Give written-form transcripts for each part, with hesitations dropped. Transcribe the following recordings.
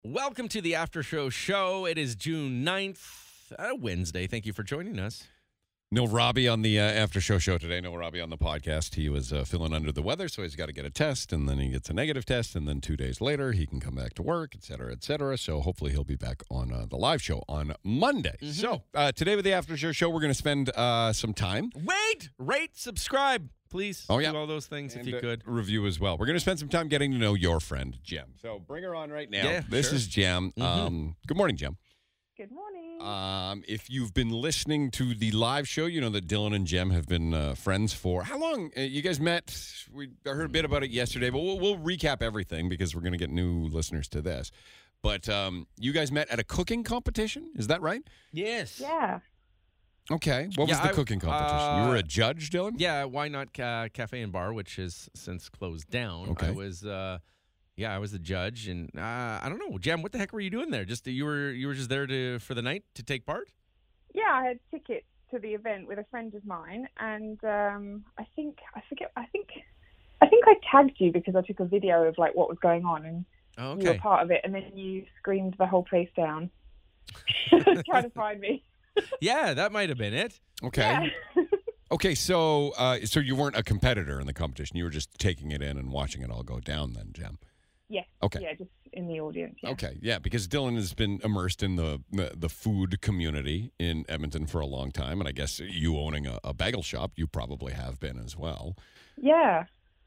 Welcome to the After Show. It is June 9th, Wednesday. Thank you for joining us. No Robbie on the After Show today. No Robbie on the podcast. He was feeling under the weather, so he's got to get a test, and then he gets a negative test, and then 2 days later he can come back to work, et cetera, et cetera. So hopefully he'll be back on the live show on Monday. Mm-hmm. So today with the After Show, we're going to spend some time. Rate, subscribe, please. Oh, yeah. Do all those things And, if you could. Review as well. We're going to spend some time getting to know your friend, Jem. So bring her on right now. Yeah, this sure. is Jem. Mm-hmm. Good morning, Jem. Good morning. If you've been listening to the live show, you know that Dylan and Jem have been friends for how long? You guys met? I heard a bit about it yesterday, but we'll recap everything because we're going to get new listeners to this. But you guys met at a cooking competition, is that right? Yes. Yeah. Okay. What was the cooking competition? You were a judge, Dylan? Yeah, Why Not Cafe and Bar, which has since closed down. Okay. I was the judge, and I don't know, Jem, what the heck were you doing there? Just you were just there for the night to take part? Yeah, I had tickets to the event with a friend of mine, and I think I tagged you because I took a video of like what was going on, and Oh, you were okay. part of it, and then you screamed the whole place down, trying to find me. Yeah, that might have been it. Okay. Yeah. Okay, so you weren't a competitor in the competition. You were just taking it in and watching it all go down then, Jem. Yes. Okay. Yeah, just in the audience. Yeah. Okay, yeah, because Dylan has been immersed in the food community in Edmonton for a long time, and I guess you owning a bagel shop, you probably have been as well. Yeah.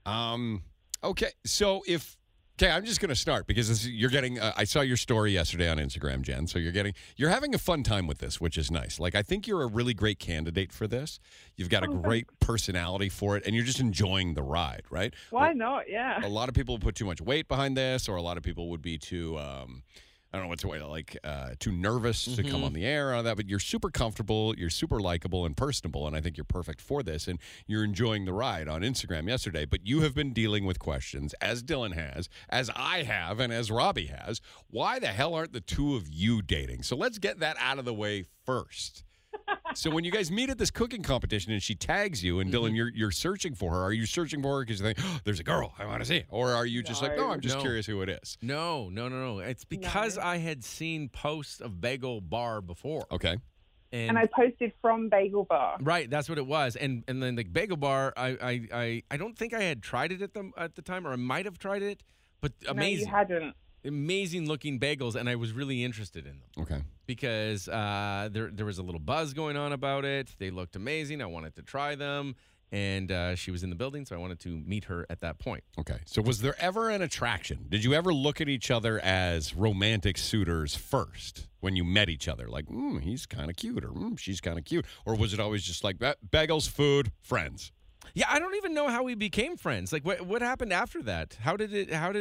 Okay, so I'm just going to start because you're getting. I saw your story yesterday on Instagram, Jen. So you're having a fun time with this, which is nice. Like I think you're a really great candidate for this. You've got a great personality for it, and you're just enjoying the ride, right? Why not? Yeah. A lot of people put too much weight behind this, or a lot of people would be too, I don't know what's the way, too nervous to come on the air and all that. But you're super comfortable, you're super likable and personable, and I think you're perfect for this. And you're enjoying the ride on Instagram yesterday. But you have been dealing with questions, as Dylan has, as I have, and as Robbie has. Why the hell aren't the two of you dating? So let's get that out of the way first. So when you guys meet at this cooking competition and she tags you and Dylan, you're searching for her. Are you searching for her because you think, oh, there's a girl, I want to see it? Or are you just like, no, I'm just curious who it is? No. It's because I had seen posts of Bagel Bar before. Okay. And I posted from Bagel Bar. Right, that's what it was. And then the Bagel Bar, I don't think I had tried it at the time, or I might have tried it, but amazing. No, you hadn't. Amazing looking bagels, and I was really interested in them. Okay. Because there was a little buzz going on about it. They looked amazing. I wanted to try them. And she was in the building, so I wanted to meet her at that point. Okay. So was there ever an attraction? Did you ever look at each other as romantic suitors first when you met each other? Like, he's kind of cute, or she's kind of cute. Or was it always just like, bagels, food, friends? Yeah, I don't even know how we became friends. Like, what happened after that? How did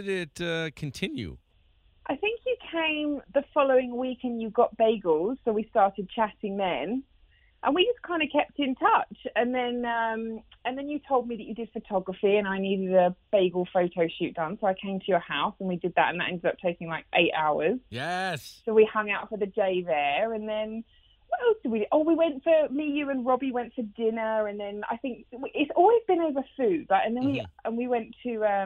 it continue? I think you came the following week and you got bagels, so we started chatting then, and we just kind of kept in touch. And then you told me that you did photography, and I needed a bagel photo shoot done, so I came to your house and we did that, and that ended up taking like 8 hours. Yes. So we hung out for the day there, and then what else did we do? Oh, you and Robbie went for dinner, and then I think it's always been over food, right? And then we went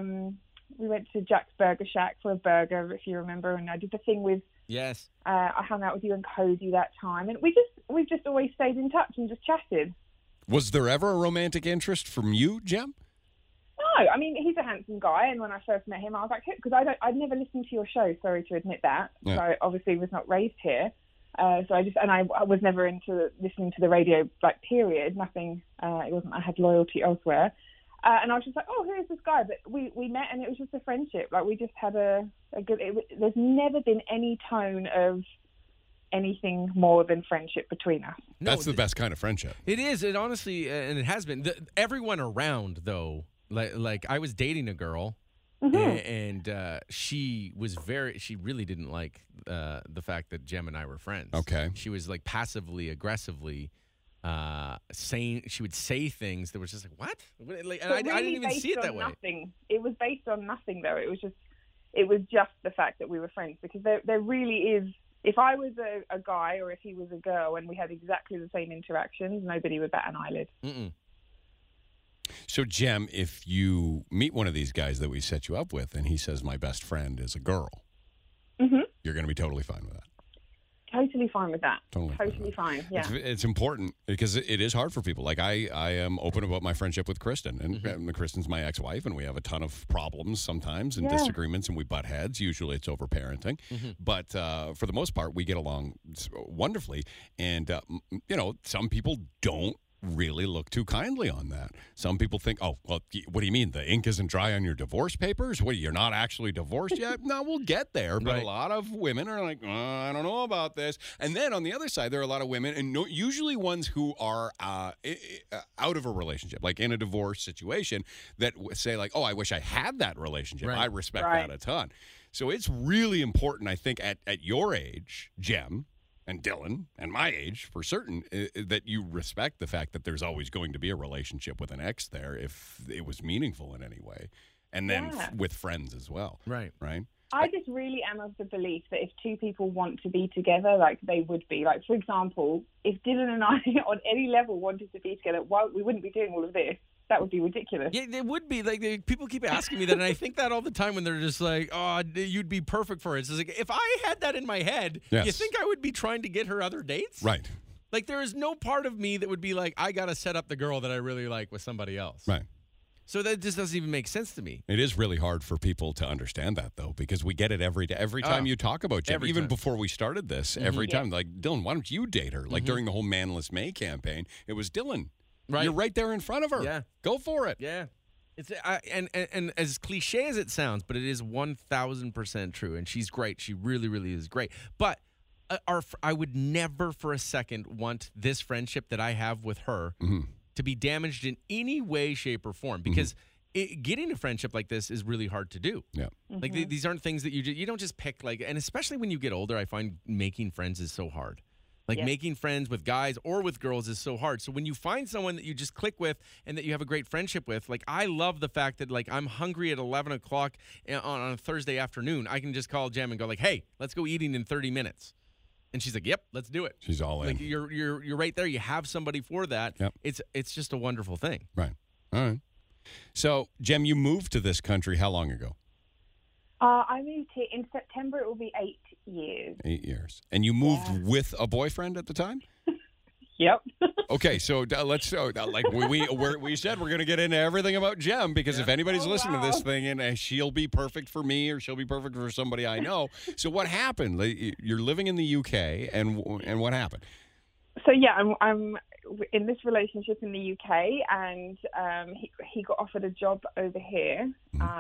to Jack's Burger Shack for a burger, if you remember, and I did the thing with. Yes. I hung out with you and Cozy that time, and we've just always stayed in touch and just chatted. Was there ever a romantic interest from you, Jem? No, I mean he's a handsome guy, and when I first met him, I was like, because I'd never listened to your show. Sorry to admit that. Yeah. So I obviously was not raised here. I was never into listening to the radio, like, period. Nothing. It wasn't. I had loyalty elsewhere. And I was just like, oh, who is this guy? But we met, and it was just a friendship. Like, we just had a good... there's never been any tone of anything more than friendship between us. That's the best kind of friendship. It is. It honestly, and it has been. Everyone around, though, like I was dating a girl, and she really didn't like the fact that Jem and I were friends. Okay. She was like passively aggressively she would say things that was just like, what? And I didn't even see it that way. Nothing. It was based on nothing, though. It was just the fact that we were friends, because there really is. If I was a guy or if he was a girl and we had exactly the same interactions, nobody would bat an eyelid. Mm-mm. So, Jem, if you meet one of these guys that we set you up with and he says, my best friend is a girl, you're going to be totally fine with that. Totally fine with that. Totally fine. Yeah. It's important because it is hard for people. Like I am open about my friendship with Kristen, and Kristen's my ex-wife, and we have a ton of problems sometimes and disagreements, and we butt heads. Usually it's over parenting, but for the most part, we get along wonderfully. And some people don't really look too kindly on that. Some people think, oh, well, what do you mean? The ink isn't dry on your divorce papers? What, you're not actually divorced yet? No, we'll get there. But a lot of women are like, I don't know about this. And then on the other side, there are a lot of women, and usually ones who are out of a relationship, like in a divorce situation, that say like, oh, I wish I had that relationship. I respect that a ton. So it's really important, I think, at your age, Jem, and Dylan, and my age, for certain, that you respect the fact that there's always going to be a relationship with an ex there if it was meaningful in any way. And then with friends as well. Right. I just really am of the belief that if two people want to be together, like they would be. Like, for example, if Dylan and I on any level wanted to be together, we wouldn't be doing all of this. That would be ridiculous. Yeah, it would be. Like, people keep asking me that, and I think that all the time when they're just like, oh, you'd be perfect for it. It's like, if I had that in my head, you think I would be trying to get her other dates? Right. Like, there is no part of me that would be like, I got to set up the girl that I really like with somebody else. Right. So that just doesn't even make sense to me. It is really hard for people to understand that, though, because we get it every day. Every time you talk about Jem, even before we started this, every time, like, Dylan, why don't you date her? Like, during the whole Manless May campaign, it was Dylan. Right. You're right there in front of her. Yeah. Go for it. Yeah. It's and as cliche as it sounds, but it is 1,000% true. And she's great. She really, really is great. But I would never for a second want this friendship that I have with her to be damaged in any way, shape, or form. Because getting a friendship like this is really hard to do. Yeah. Like these aren't things that you don't just pick. Like, and especially when you get older, I find making friends is so hard. Like making friends with guys or with girls is so hard. So when you find someone that you just click with and that you have a great friendship with, like I love the fact that like I'm hungry at 11 o'clock on a Thursday afternoon. I can just call Jem and go like, hey, let's go eating in 30 minutes. And she's like, yep, let's do it. She's all in. Like you're right there. You have somebody for that. Yep. It's just a wonderful thing. Right. All right. So Jem, you moved to this country how long ago? I moved here in September. It will be 8 years. 8 years. And you moved with a boyfriend at the time? Yep. Okay, so let's like we said we're going to get into everything about Jem because if anybody's listening to this thing and she'll be perfect for me or she'll be perfect for somebody I know. So what happened? Like, you're living in the UK and what happened? So yeah, I'm in this relationship in the UK, and he got offered a job over here,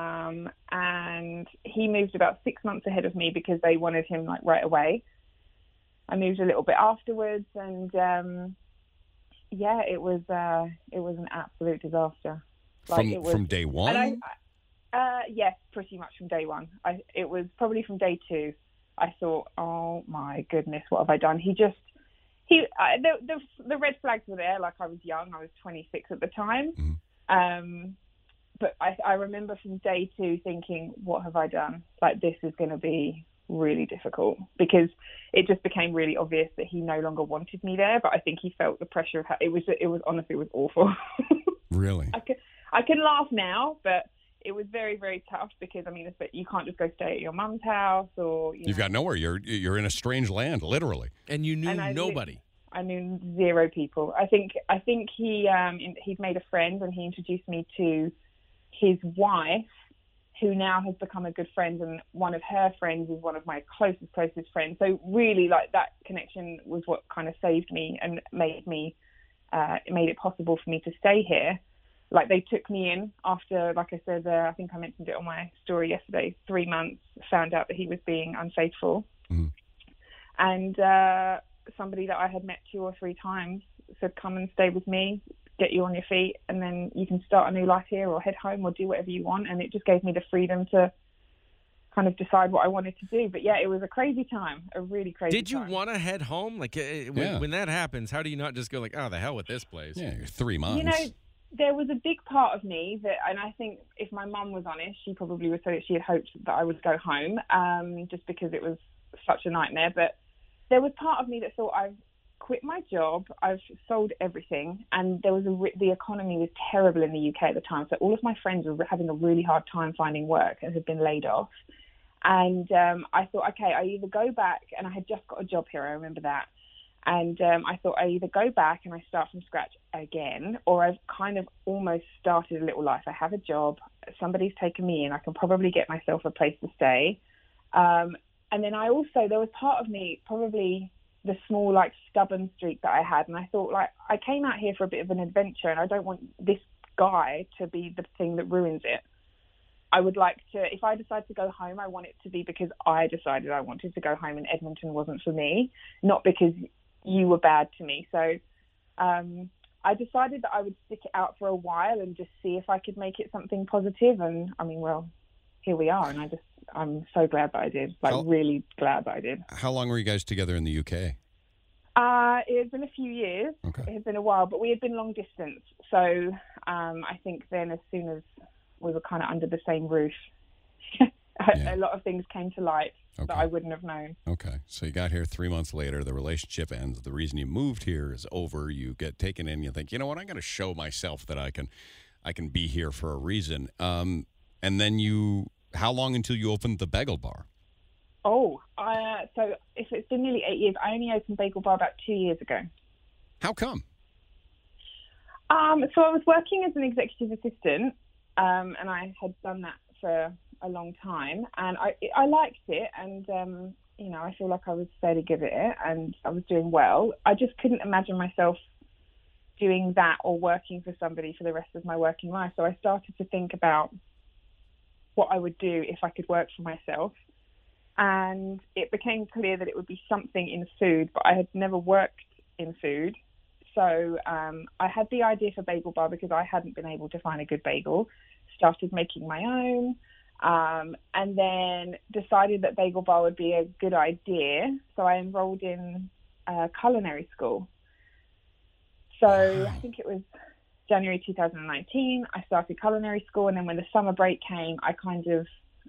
and he moved about 6 months ahead of me because they wanted him like right away. I moved a little bit afterwards, and it was an absolute disaster. Like, from day one. And yes, pretty much from day one. It was probably from day two. I thought, oh my goodness, what have I done? The red flags were there. Like, I was young. I was 26 at the time. But I remember from day two thinking, what have I done? Like, this is going to be really difficult, because it just became really obvious that he no longer wanted me there. But I think he felt the pressure of it was honestly, it was awful. Really? I can laugh now, but it was very, very tough because, I mean, you can't just go stay at your mum's house or... You've got nowhere. You're in a strange land, literally. And you knew nobody. I knew zero people. I think he'd made a friend, and he introduced me to his wife, who now has become a good friend, and one of her friends is one of my closest friends. So really, like, that connection was what kind of saved me and made it possible for me to stay here. Like, they took me in after, like I said, I think I mentioned it on my story yesterday, 3 months, found out that he was being unfaithful. And somebody that I had met 2 or 3 times said, come and stay with me, get you on your feet, and then you can start a new life here or head home or do whatever you want. And it just gave me the freedom to kind of decide what I wanted to do. But yeah, it was a crazy time, a really crazy time. Did you want to head home? Like, when that happens, how do you not just go like, oh, the hell with this place? Yeah, you're 3 months. You know, there was a big part of me that, and I think if my mum was honest, she probably would say that she had hoped that I would go home, just because it was such a nightmare. But there was part of me that thought, I've quit my job, I've sold everything, and there was the economy was terrible in the UK at the time. So all of my friends were having a really hard time finding work and had been laid off. And I thought, okay, I either go back, and I had just got a job here, I remember that. And I thought I either go back and I start from scratch again, or I've kind of almost started a little life. I have a job, somebody's taken me in, I can probably get myself a place to stay. And then there was part of me, probably the small, like, stubborn streak that I had. And I thought, like, I came out here for a bit of an adventure, and I don't want this guy to be the thing that ruins it. I would like to, if I decide to go home, I want it to be because I decided I wanted to go home and Edmonton wasn't for me, not because you were bad to me. So I decided that I would stick it out for a while and just see if I could make it something positive. And I mean, well, here we are. And I'm so glad that I did, really glad that I did. How long were you guys together in the UK? It has been a few years. Okay. It has been a while, but we had been long distance. So I think then as soon as we were kind of under the same roof, a lot of things came to light that I wouldn't have known. Okay. So you got here 3 months later, the relationship ends. The reason you moved here is over. You get taken in, you think, you know what, I'm going to show myself that I can be here for a reason. And then how long until you opened the Bagel Bar? Oh, so if it's been nearly 8 years, I only opened Bagel Bar about 2 years ago. How come? So I was working as an executive assistant, and I had done that for a long time, and I liked it, and I feel like I was fairly good at it, and I was doing well. I just couldn't imagine myself doing that or working for somebody for the rest of my working life. So I started to think about what I would do if I could work for myself, and it became clear that it would be something in food, but I had never worked in food. So I had the idea for Bagel Bar because I hadn't been able to find a good bagel, started making my own, and then decided that Bagel Bar would be a good idea. So I enrolled in culinary school. So I think it was January 2019, I started culinary school. And then when the summer break came, I kind of,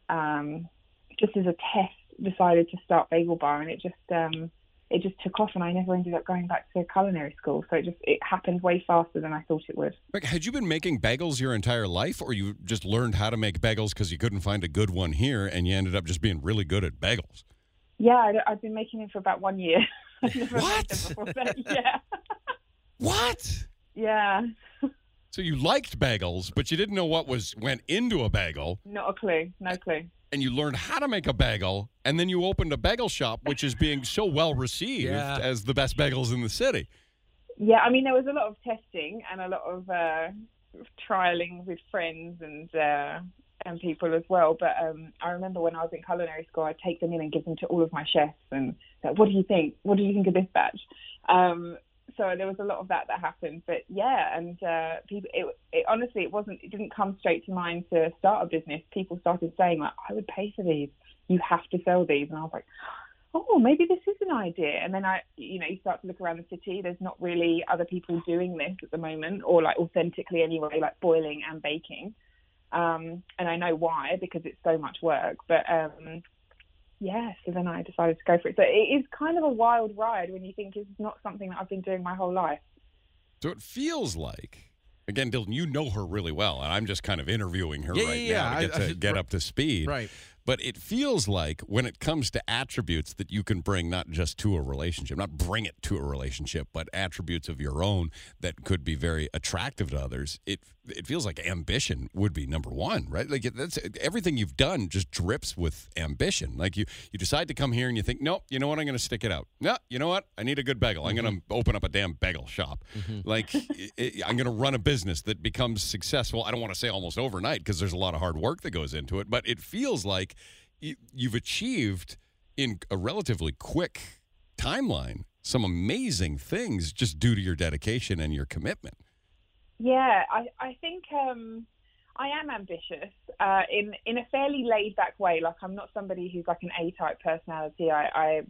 just as a test, decided to start Bagel Bar. And it just took off, and I never ended up going back to culinary school. So it happened way faster than I thought it would. Had you been making bagels your entire life, or you just learned how to make bagels because you couldn't find a good one here, and you ended up just being really good at bagels? Yeah, I've been making them for about 1 year. I've never What? made them before that. Yeah. What? Yeah. So you liked bagels, but you didn't know what went into a bagel. Not a clue. No clue. And you learned how to make a bagel, and then you opened a bagel shop, which is being so well received as the best bagels in the city. Yeah, I mean, there was a lot of testing and a lot of trialing with friends and people as well. But I remember when I was in culinary school, I'd take them in and give them to all of my chefs and say, what do you think? What do you think of this batch? So there was a lot of that happened. But yeah, and people, honestly, it didn't come straight to mind to start a business. People started saying, like, I would pay for these. You have to sell these. And I was like, oh, maybe this is an idea. And then you start to look around the city. There's not really other people doing this at the moment, or like authentically anyway, like boiling and baking. And I know why, because it's so much work. But so then I decided to go for it. So it is kind of a wild ride when you think it's not something that I've been doing my whole life. So it feels like, again, Dylan, you know her really well, and I'm just kind of interviewing her now to get up to speed. Right. But it feels like when it comes to attributes that you can bring not just to a relationship, not bring it to a relationship, but attributes of your own that could be very attractive to others, it feels like ambition would be number one, right? Like that's everything you've done just drips with ambition. Like you decide to come here and you think, nope, you know what, I'm going to stick it out. No, you know what, I need a good bagel. I'm going to open up a damn bagel shop. Like I'm going to run a business that becomes successful. I don't want to say almost overnight because there's a lot of hard work that goes into it, but it feels like you've achieved in a relatively quick timeline some amazing things just due to your dedication and your commitment. Yeah, I think I am ambitious in a fairly laid back way. Like I'm not somebody who's like an A-type personality. I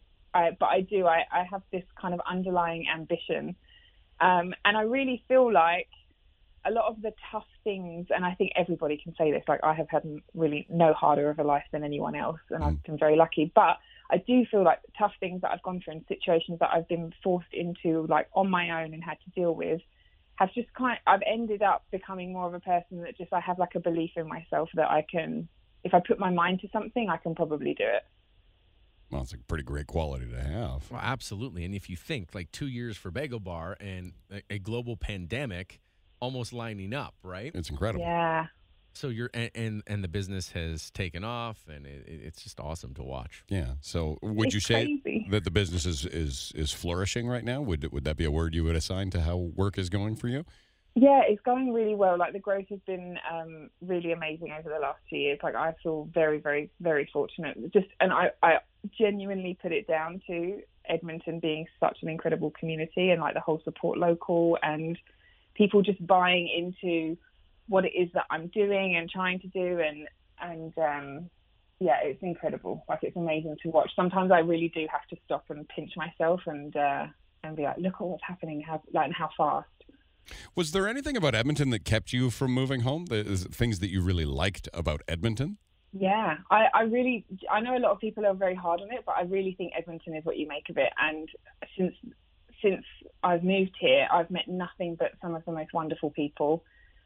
have this kind of underlying ambition, and I really feel like a lot of the tough things, and I think everybody can say this, like I have had really no harder of a life than anyone else, and I've been very lucky, but I do feel like the tough things that I've gone through and situations that I've been forced into like on my own and had to deal with have just I've ended up becoming more of a person that just, I have like a belief in myself that I can if I put my mind to something, I can probably do it. Well, it's a pretty great quality to have. Well, absolutely. And if you think like 2 years for Bagel Bar and a global pandemic almost lining up, right? It's incredible. Yeah. So you're and the business has taken off, and it's just awesome to watch. Yeah. So would It's you say crazy. that the business is flourishing right now? Would that be a word you would assign to how work is going for you? Yeah, it's going really well. Like the growth has been really amazing over the last 2 years. Like I feel very, very, very fortunate. And I genuinely put it down to Edmonton being such an incredible community, and like the whole support local and people just buying into what it is that I'm doing and trying to do, and yeah, it's incredible. Like it's amazing to watch. Sometimes I really do have to stop and pinch myself and be like, look at what's happening, how fast. Was there anything about Edmonton that kept you from moving home? Things that you really liked about Edmonton? Yeah, I know a lot of people are very hard on it, but I really think Edmonton is what you make of it. And since I've moved here, I've met nothing but some of the most wonderful people.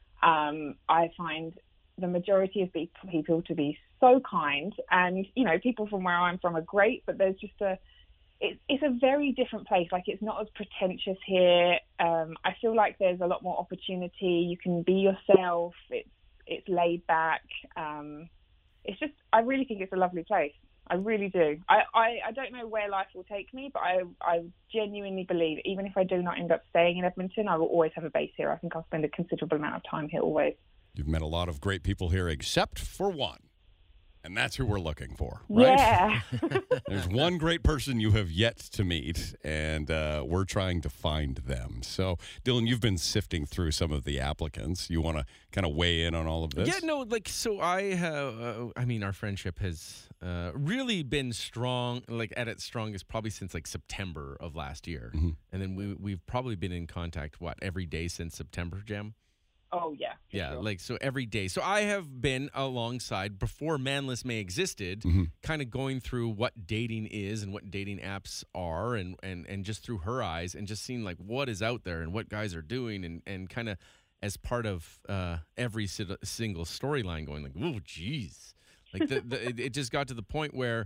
I find the majority of people to be so kind, and people from where I'm from are great, but there's just it's a very different place. Like it's not as pretentious here. I feel like there's a lot more opportunity. You can be yourself. It's laid back. It's just, I really think it's a lovely place. I really do. I don't know where life will take me, but I genuinely believe even if I do not end up staying in Edmonton, I will always have a base here. I think I'll spend a considerable amount of time here always. You've met a lot of great people here except for one. And that's who we're looking for, right? Yeah. There's one great person you have yet to meet, and we're trying to find them. So, Dylan, you've been sifting through some of the applicants. You want to kind of weigh in on all of this? Yeah, no, so I have, our friendship has really been strong, like at its strongest probably since like September of last year. Mm-hmm. And then we've probably been in contact, every day since September, Jem? Oh, yeah. Yeah, sure. so every day. So I have been alongside, before Manless May existed, Mm-hmm. kind of going through what dating is and what dating apps are, and just through her eyes, and just seeing like what is out there and what guys are doing, and kind of as part of every single storyline going like, oh, geez. Like it just got to the point where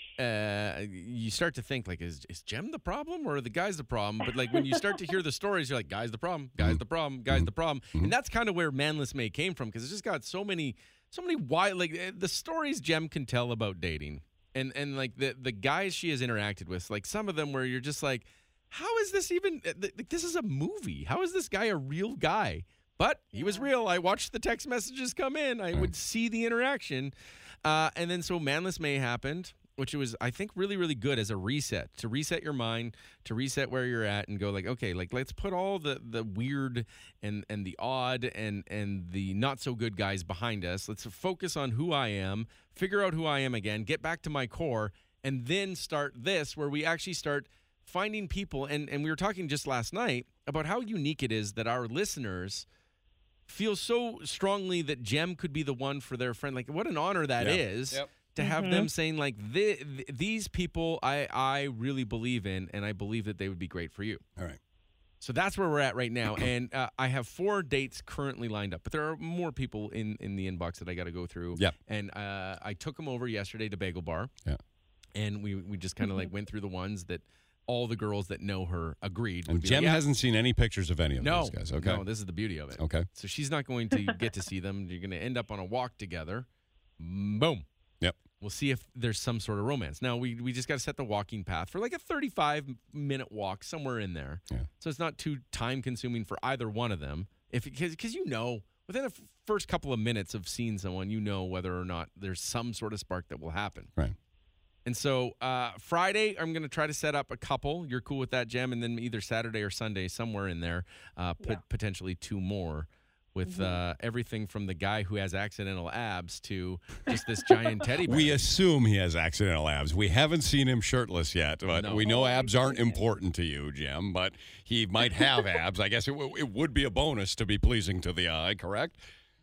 you start to think like, is Jem the problem or are the guys the problem? But like when you start to hear the stories, you're like, guys the problem, guys the problem, guys the problem. And that's kind of where Manless May came from, because it's just got so many wild, like the stories Jem can tell about dating, and like the guys she has interacted with, like some of them where you're just like, how is this even, this is a movie. How is this guy a real guy? But he was real. I watched the text messages come in. I would see the interaction. And then so Manless May happened, which was, I think, really, really good as a reset, to reset your mind, to reset where you're at and go like, okay, like let's put all the weird and the odd and the not so good guys behind us. Let's focus on who I am, figure out who I am again, get back to my core, and then start this where we actually start finding people. And we were talking just last night about how unique it is that our listeners feel so strongly that Jem could be the one for their friend. Like, what an honor that is. Yep. To have them saying, like, these people I really believe in, and I believe that they would be great for you. All right. So that's where we're at right now. And I have 4 dates currently lined up, but there are more people in the inbox that I got to go through. Yep. And I took them over yesterday to Bagel Bar. Yeah. And we just kind of like went through the ones that all the girls that know her agreed. And Jem hasn't seen any pictures of any of no, those guys. Okay. No, this is the beauty of it. Okay. So she's not going to get to see them. You're going to end up on a walk together. Boom. Yep. We'll see if there's some sort of romance. Now, we just got to set the walking path for like a 35-minute walk somewhere in there. Yeah. So it's not too time-consuming for either one of them. Because within the first couple of minutes of seeing someone, whether or not there's some sort of spark that will happen. Right. And so Friday, I'm going to try to set up a couple. You're cool with that, Jem? And then either Saturday or Sunday, somewhere in there, potentially 2 more. With everything from the guy who has accidental abs to just this giant teddy bear. We assume he has accidental abs. We haven't seen him shirtless yet, but we know abs aren't important to you, Jem, but he might have abs. I guess it would be a bonus to be pleasing to the eye, correct?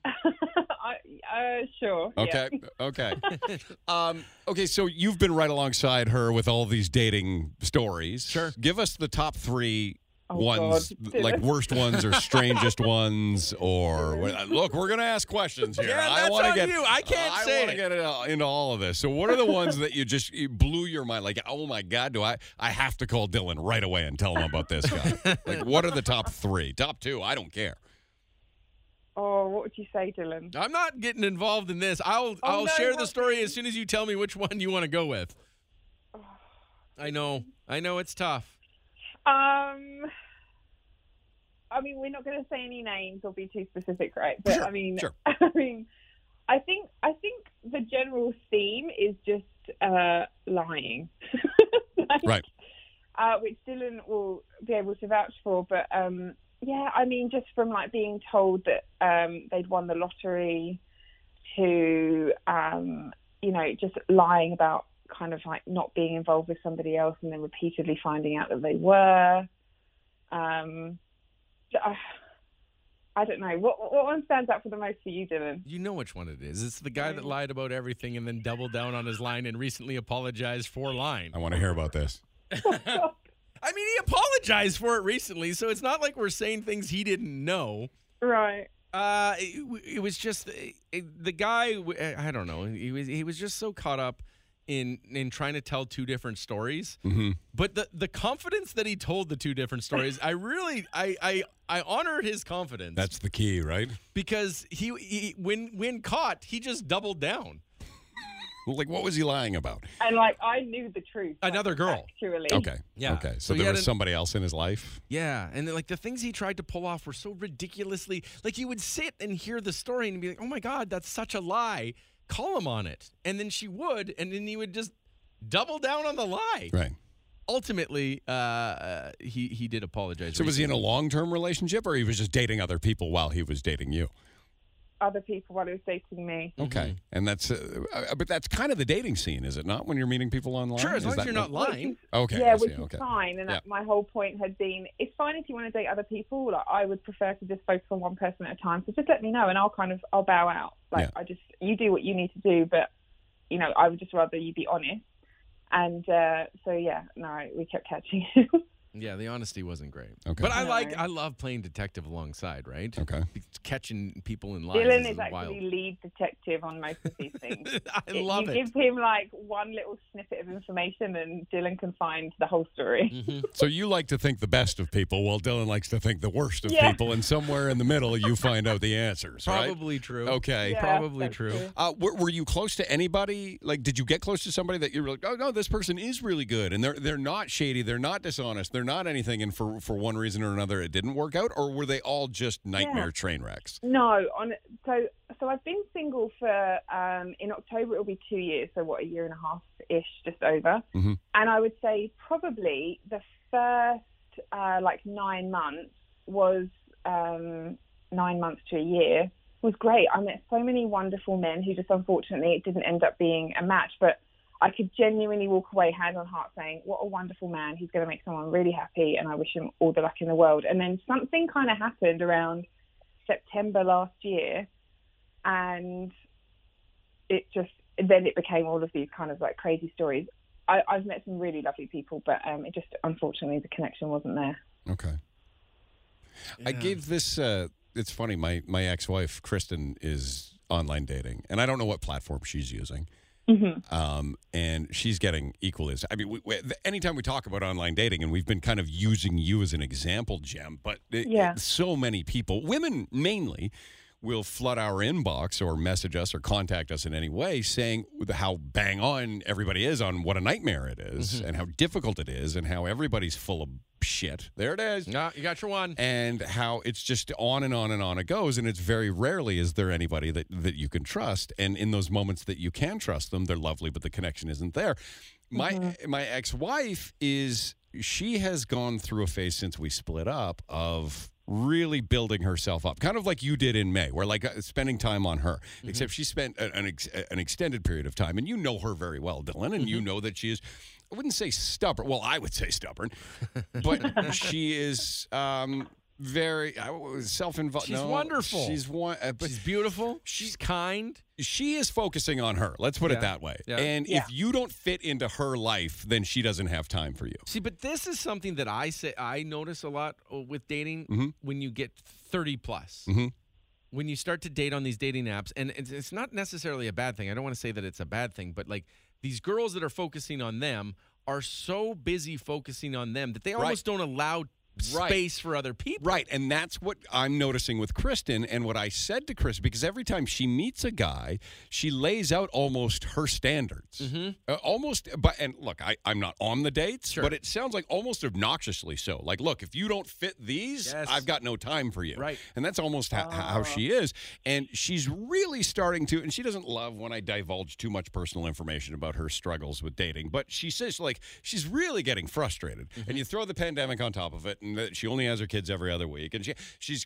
Sure. Okay. Yeah. Okay. Okay, so you've been right alongside her with all these dating stories. Sure. Give us the top 3 ones, God. like worst ones or strangest ones, or look, we're gonna ask questions here. Yeah, that's wanna on you. I can't say I want to get into all of this. So, what are the ones that you blew your mind? Like, oh my God, I have to call Dylan right away and tell him about this guy? Like, what are the top 3? Top 2? I don't care. Oh, what would you say, Dylan? I'm not getting involved in this. I'll no, share the what- story as soon as you tell me which one you want to go with. I know it's tough. I mean, we're not going to say any names or be too specific, right? But Sure, I mean, sure. I think the general theme is just lying, Right. Which Dylan will be able to vouch for. But yeah, I mean, just from like being told that they'd won the lottery to just lying about kind of like not being involved with somebody else and then repeatedly finding out that they were. I don't know. What one stands out for the most for you, Dylan? You know which one it is. It's the guy that lied about everything and then doubled down on his line and recently apologized for lying. I want to hear about this. I mean, he apologized for it recently, so it's not like we're saying things he didn't know. Right. It was just the guy. I don't know. He was just so caught up in trying to tell 2 different stories. Mm-hmm. But the confidence that he told the 2 different stories, I honor his confidence. That's the key, right? Because he when caught, he just doubled down. Like, what was he lying about? And like, I knew the truth. Another girl. Actually. Okay. Yeah. Okay. So So there was somebody else in his life? Yeah, and like the things he tried to pull off were so ridiculously, like you would sit and hear the story and be like, "Oh my God, that's such a lie." Call him on it, and then she would, and then he would just double down on the lie. Right. Ultimately, he did apologize. So was he in a long-term relationship, or he was just dating other people while he was dating you? Other people while he was dating me. Okay. And that's, but that's kind of the dating scene, is it not, when you're meeting people online? Sure, as long Is as that you're not lying. Okay. Yeah, I see, which is okay. fine. And Yeah. my whole point had been, it's fine if you want to date other people. Like, I would prefer to just focus on one person at a time. So just let me know, and I'll bow out. Like, Yeah. you do what you need to do, but I would just rather you be honest. And so yeah, no, we kept catching him. Yeah, the honesty wasn't great. Okay. But No. I love playing detective alongside, right? Okay. Catching people in lies Dylan is is wild. actually lead detective on most of these things. I love you it. give him like one little snippet of information, and Dylan can find the whole story. Mm-hmm. So you like to think the best of people, while Dylan likes to think the worst of Yeah. people, and somewhere in the middle, you find out the answers, right? Probably true. Okay. Yeah, Probably that's true. Were you close to anybody? Like, did you get close to somebody that you were like, oh no, this person is really good, and they're not shady, they're not dishonest, they're not anything, and for one reason or another it didn't work out, or were they all just nightmare train wrecks? No, so I've been single for in October it'll be 2 years, so what, a year and a half ish, just over. Mhm. And I would say probably the first 9 months was 9 months to a year was great. I met so many wonderful men who just unfortunately it didn't end up being a match, but I could genuinely walk away hand on heart saying, what a wonderful man. He's going to make someone really happy, and I wish him all the luck in the world. And then something kind of happened around September last year, and it became all of these kind of like crazy stories. I've met some really lovely people, but it just, unfortunately, the connection wasn't there. Okay. I gave this, it's funny, my ex-wife, Kristen, is online dating, and I don't know what platform she's using. Mm-hmm. And she's getting equally as, I mean, anytime we talk about online dating, and we've been kind of using you as an example, Jem, but so many people, women mainly, will flood our inbox or message us or contact us in any way saying how bang on everybody is on what a nightmare it is and how difficult it is and how everybody's full of shit. There it is. Yeah, you got your one. And how it's just on and on and on it goes. And it's very rarely is there anybody that you can trust. And in those moments that you can trust them, they're lovely, but the connection isn't there. My ex-wife she has gone through a phase since we split up of really building herself up, kind of like you did in May, where like spending time on her, except she spent an extended period of time. And you know her very well, Dylan, and you know that she is, I wouldn't say stubborn. Well, I would say stubborn, but she is very self-involved. She's wonderful. She's but She's beautiful. She's kind. she is focusing on her. Let's put it that way. Yeah. And if you don't fit into her life, then she doesn't have time for you. See, but this is something that I notice a lot with dating when you get 30 plus. When you start to date on these dating apps, and it's not necessarily a bad thing. I don't want to say that it's a bad thing, but like these girls that are focusing on them are so busy focusing on them that they almost don't allow space for other people. Right. And that's what I'm noticing with Kristen and what I said to Kristen, because every time she meets a guy, she lays out almost her standards. And look, I'm not on the dates, but it sounds like almost obnoxiously so. Like, look, if you don't fit these, I've got no time for you. Right. And that's almost how she is. And she's really starting to, and she doesn't love when I divulge too much personal information about her struggles with dating, but she says, like, she's really getting frustrated. And you throw the pandemic on top of it, and that she only has her kids every other week, and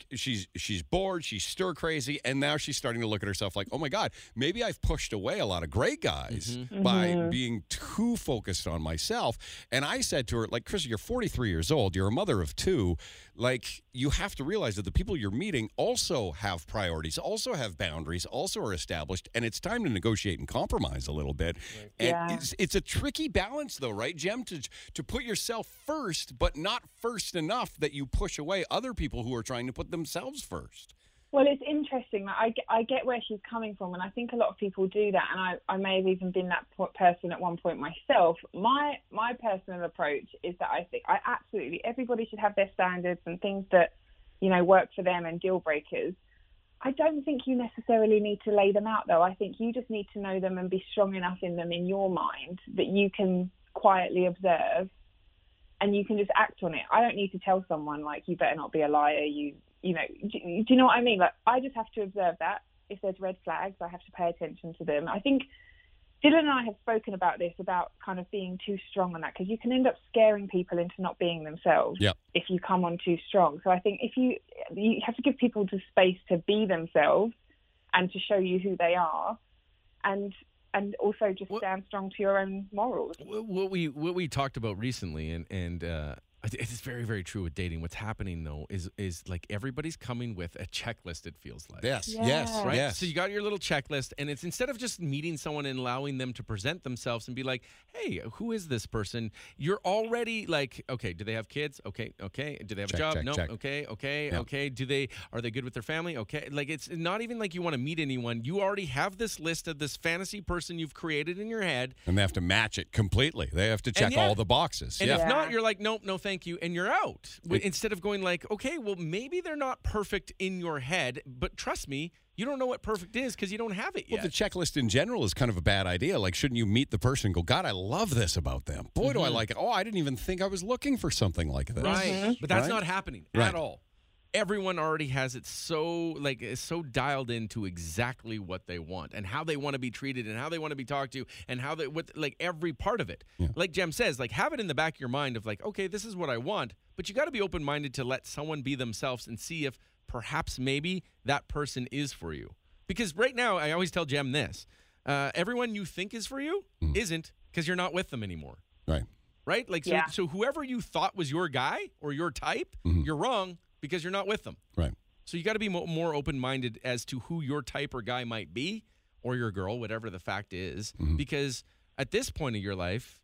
she's bored, she's stir crazy, and now she's starting to look at herself like, oh my God, maybe I've pushed away a lot of great guys by being too focused on myself. And I said to her, like, Chris, you're 43 years old, you're a mother of two, like, you have to realize that the people you're meeting also have priorities, also have boundaries, also are established, and it's time to negotiate and compromise a little bit. And it's a tricky balance, though, right, Jem, to put yourself first, but not first enough that you push away other people who are trying to put themselves first. Well, it's interesting. I get where she's coming from, and I think a lot of people do that, and I may have even been that person at one point myself. My personal approach is that I think absolutely everybody should have their standards and things that, you know, work for them and deal breakers. I don't think you necessarily need to lay them out, though. I think you just need to know them and be strong enough in them in your mind that you can quietly observe and you can just act on it. I don't need to tell someone, like, you better not be a liar, you know, do you know what I mean? Like, I just have to observe that. If there's red flags, I have to pay attention to them. I think Dylan and I have spoken about this, about kind of being too strong on that, because you can end up scaring people into not being themselves if you come on too strong. So I think if you have to give people the space to be themselves and to show you who they are, and also just stand strong to your own morals. What we talked about recently, and it's very, very true with dating. What's happening, though, is like everybody's coming with a checklist, it feels like. Yes. Right? Yes. So you got your little checklist, and it's instead of just meeting someone and allowing them to present themselves and be like, hey, who is this person? You're already like, okay, do they have kids? Okay. Do they have a job? Check, no. check. Okay. Yeah. Okay. Are they good with their family? Okay. Like, it's not even like you want to meet anyone. You already have this list of this fantasy person you've created in your head. And they have to match it completely. They have to check all the boxes. And if not, you're like, nope, no thank you, and you're out. Instead of going like, okay, well, maybe they're not perfect in your head, but trust me, you don't know what perfect is because you don't have it yet. Well, the checklist in general is kind of a bad idea. Like, shouldn't you meet the person and go, God, I love this about them. Boy, do I like it. Oh, I didn't even think I was looking for something like this. Right. But that's not happening at all. Everyone already has it so dialed into exactly what they want and how they want to be treated and how they want to be talked to and how they every part of it. Yeah. Like Jem says, like, have it in the back of your mind of like, okay, this is what I want, but you got to be open-minded to let someone be themselves and see if perhaps maybe that person is for you. Because right now, I always tell Jem this, everyone you think is for you isn't, because you're not with them anymore. Right? Like, so whoever you thought was your guy or your type, you're wrong, because you're not with them. Right. So you got to be more open-minded as to who your type or guy might be, or your girl, whatever the fact is, because at this point of your life,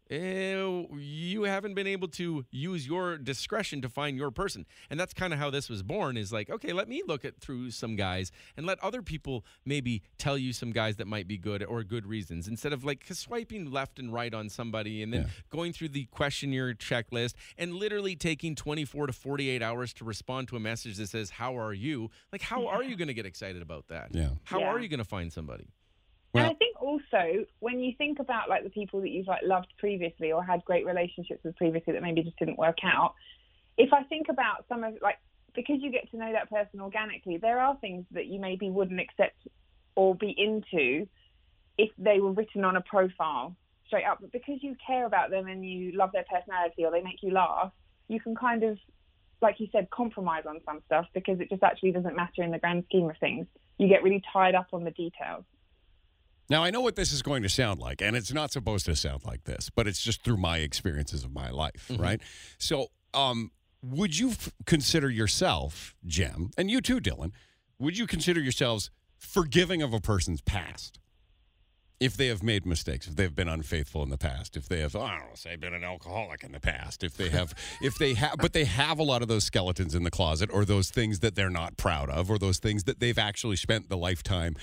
you haven't been able to use your discretion to find your person. And that's kind of how this was born, is like, okay, let me look through some guys and let other people maybe tell you some guys that might be good or good reasons, instead of like swiping left and right on somebody and then going through the questionnaire checklist and literally taking 24 to 48 hours to respond to a message that says, how are you? Like, how are you going to get excited about that? How are you going to find somebody? And I think also when you think about like the people that you've like loved previously or had great relationships with previously that maybe just didn't work out, if I think about some of like, because you get to know that person organically, there are things that you maybe wouldn't accept or be into if they were written on a profile straight up. But because you care about them and you love their personality or they make you laugh, you can kind of, like you said, compromise on some stuff because it just actually doesn't matter in the grand scheme of things. You get really tied up on the details. Now, I know what this is going to sound like, and it's not supposed to sound like this, but it's just through my experiences of my life, right? So would you consider yourself, Jem, and you too, Dylan, would you consider yourselves forgiving of a person's past? If they have made mistakes, if they've been unfaithful in the past, if they have, I don't know, say, been an alcoholic in the past, if they have, but they have a lot of those skeletons in the closet, or those things that they're not proud of, or those things that they've actually spent their lifetime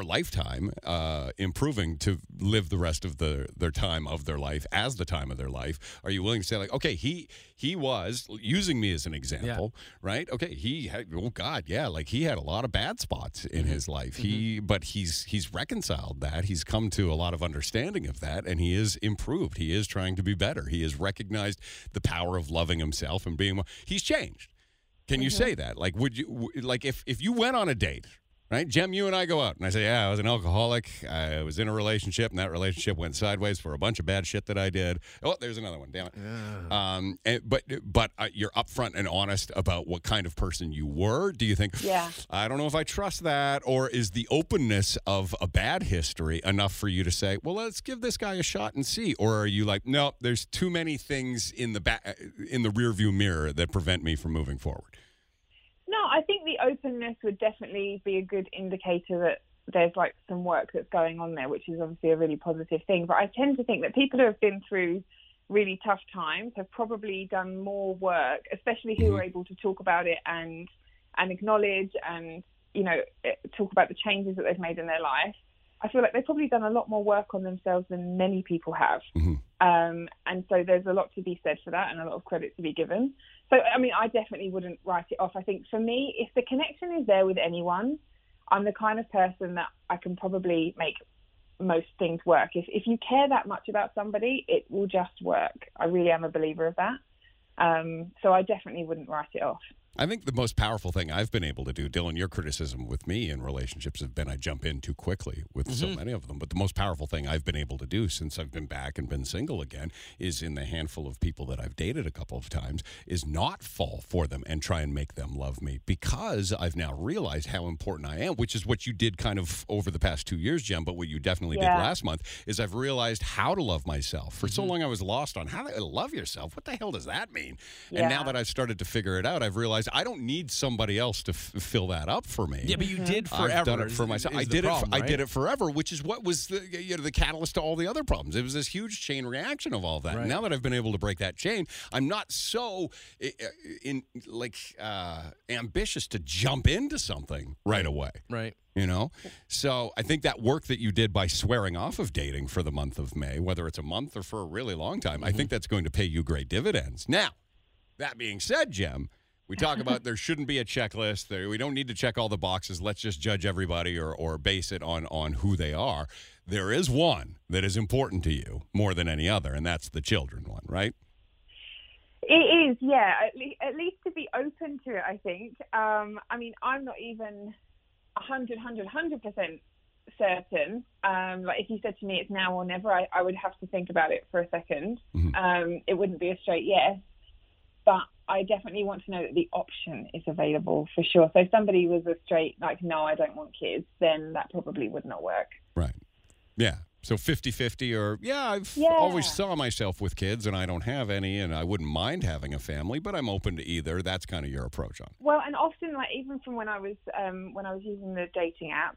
improving to live the rest of their time of their life as the time of their life. Are you willing to say, like, okay, he was using me as an example, right? Okay, he had, like he had a lot of bad spots in his life. But he's reconciled that. He's come to a lot of understanding of that, and he is improved. He is trying to be better. He has recognized the power of loving himself and being. He's changed. Can you say that? Like, would you like if you went on a date? Right, Jem, you and I go out, and I say, I was an alcoholic. I was in a relationship, and that relationship went sideways for a bunch of bad shit that I did. Oh, there's another one. Damn it. But you're upfront and honest about what kind of person you were. Do you think, I don't know if I trust that, or is the openness of a bad history enough for you to say, well, let's give this guy a shot and see? Or are you like, no, there's too many things in the rearview mirror that prevent me from moving forward? No, I think the openness would definitely be a good indicator that there's like some work that's going on there, which is obviously a really positive thing. But I tend to think that people who have been through really tough times have probably done more work, especially who are able to talk about it and acknowledge and, you know, talk about the changes that they've made in their life. I feel like they've probably done a lot more work on themselves than many people have. And so there's a lot to be said for that and a lot of credit to be given. So, I mean, I definitely wouldn't write it off. I think for me, if the connection is there with anyone, I'm the kind of person that I can probably make most things work. If you care that much about somebody, it will just work. I really am a believer of that. So I definitely wouldn't write it off. I think the most powerful thing I've been able to do, Dylan, your criticism with me in relationships have been I jump in too quickly with so many of them. But the most powerful thing I've been able to do since I've been back and been single again is, in the handful of people that I've dated a couple of times, is not fall for them and try and make them love me, because I've now realized how important I am, which is what you did kind of over the past 2 years, Jem, but what you definitely did last month, is I've realized how to love myself. For so long I was lost on how to love yourself. What the hell does that mean? And now that I've started to figure it out, I've realized I don't need somebody else to fill that up for me. Yeah, but you did forever. I've done it for myself. I did it forever, which is what was the catalyst to all the other problems. It was this huge chain reaction of all that. Right. Now that I've been able to break that chain, I'm not so ambitious to jump into something right away. Right. You know? So I think that work that you did by swearing off of dating for the month of May, whether it's a month or for a really long time, I think that's going to pay you great dividends. Now, that being said, Jem, we talk about there shouldn't be a checklist. We don't need to check all the boxes. Let's just judge everybody or base it on who they are. There is one that is important to you more than any other, and that's the children one, right? It is, yeah. At least to be open to it, I think. I mean, I'm not even 100% certain. Like if you said to me it's now or never, I would have to think about it for a second. It wouldn't be a straight yes. But I definitely want to know that the option is available for sure. So if somebody was a straight, like, no, I don't want kids, then that probably would not work. Right. Yeah. So 50-50 or, I've always saw myself with kids and I don't have any and I wouldn't mind having a family, but I'm open to either. That's kind of your approach on it. Well, and often, like, even from when I was using the dating app,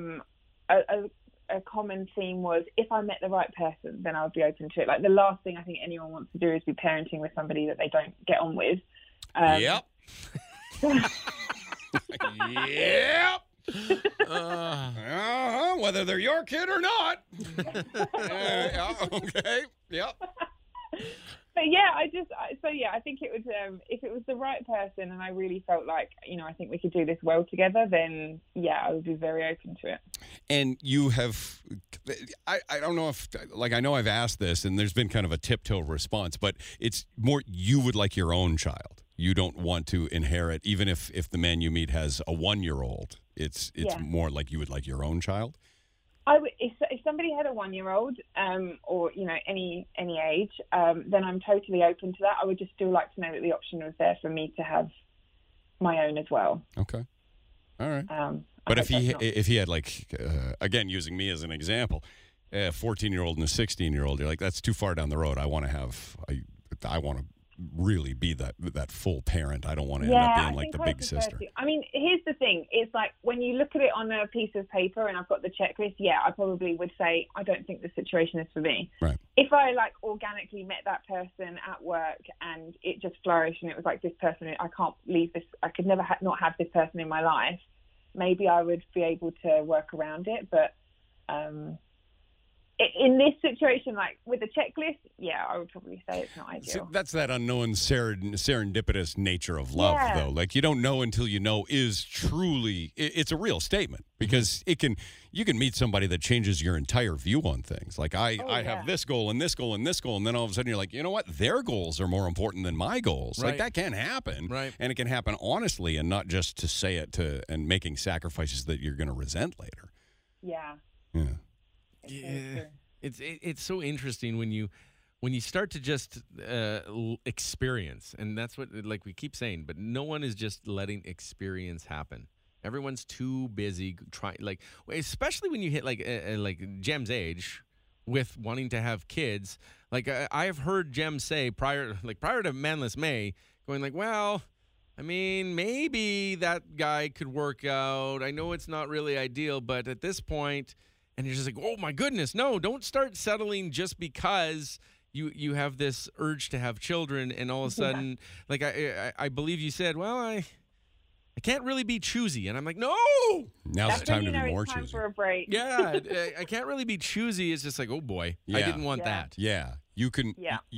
a common theme was if I met the right person, then I would be open to it. Like the last thing I think anyone wants to do is be parenting with somebody that they don't get on with. Yep. Whether they're your kid or not. Okay. Yep. But yeah, I think it would, if it was the right person and I really felt like, I think we could do this well together, then I would be very open to it. And you have, I don't know if, like, I know I've asked this and there's been kind of a tiptoe response, but it's more, you would like your own child. You don't want to inherit, even if the man you meet has a 1-year-old, it's more like you would like your own child. If somebody had a 1-year-old, or any age, then I'm totally open to that. I would just still like to know that the option was there for me to have my own as well. Okay, all right. But if he had, like, again, using me as an example, a 14-year-old and a 16-year-old, you're like, that's too far down the road. I want to really be that full parent. I don't want to end up being like the big sister. I mean, here's the thing. It's like when you look at it on a piece of paper and I've got the checklist, I probably would say, I don't think the situation is for me. Right. If I like organically met that person at work and it just flourished and it was like, this person, I can't leave this, I could never not have this person in my life, maybe I would be able to work around it. But in this situation, like with a checklist, I would probably say it's not ideal. So that's that unknown serendipitous nature of love, though. Like you don't know until you know is truly. It's a real statement because you can meet somebody that changes your entire view on things. Like I have this goal and this goal and this goal, and then all of a sudden you're like, you know what? Their goals are more important than my goals. Right. Like that can happen, right? And it can happen honestly, and not just to say it and making sacrifices that you're going to resent later. Yeah. It's so interesting when you start to just experience, and that's what like we keep saying, but no one is just letting experience happen. Everyone's too busy trying, like especially when you hit like Jem's age with wanting to have kids. Like I have heard Jem say prior to Manless May, going like, well, I mean, maybe that guy could work out. I know it's not really ideal, but at this point. And you're just like, oh, my goodness, no, don't start settling just because you have this urge to have children. And all of a sudden, like I believe you said, well, I can't really be choosy. And I'm like, no. Now's the time to be more time choosy. For a break. Yeah, I can't really be choosy. It's just like, oh, boy, I didn't want that. Yeah. You can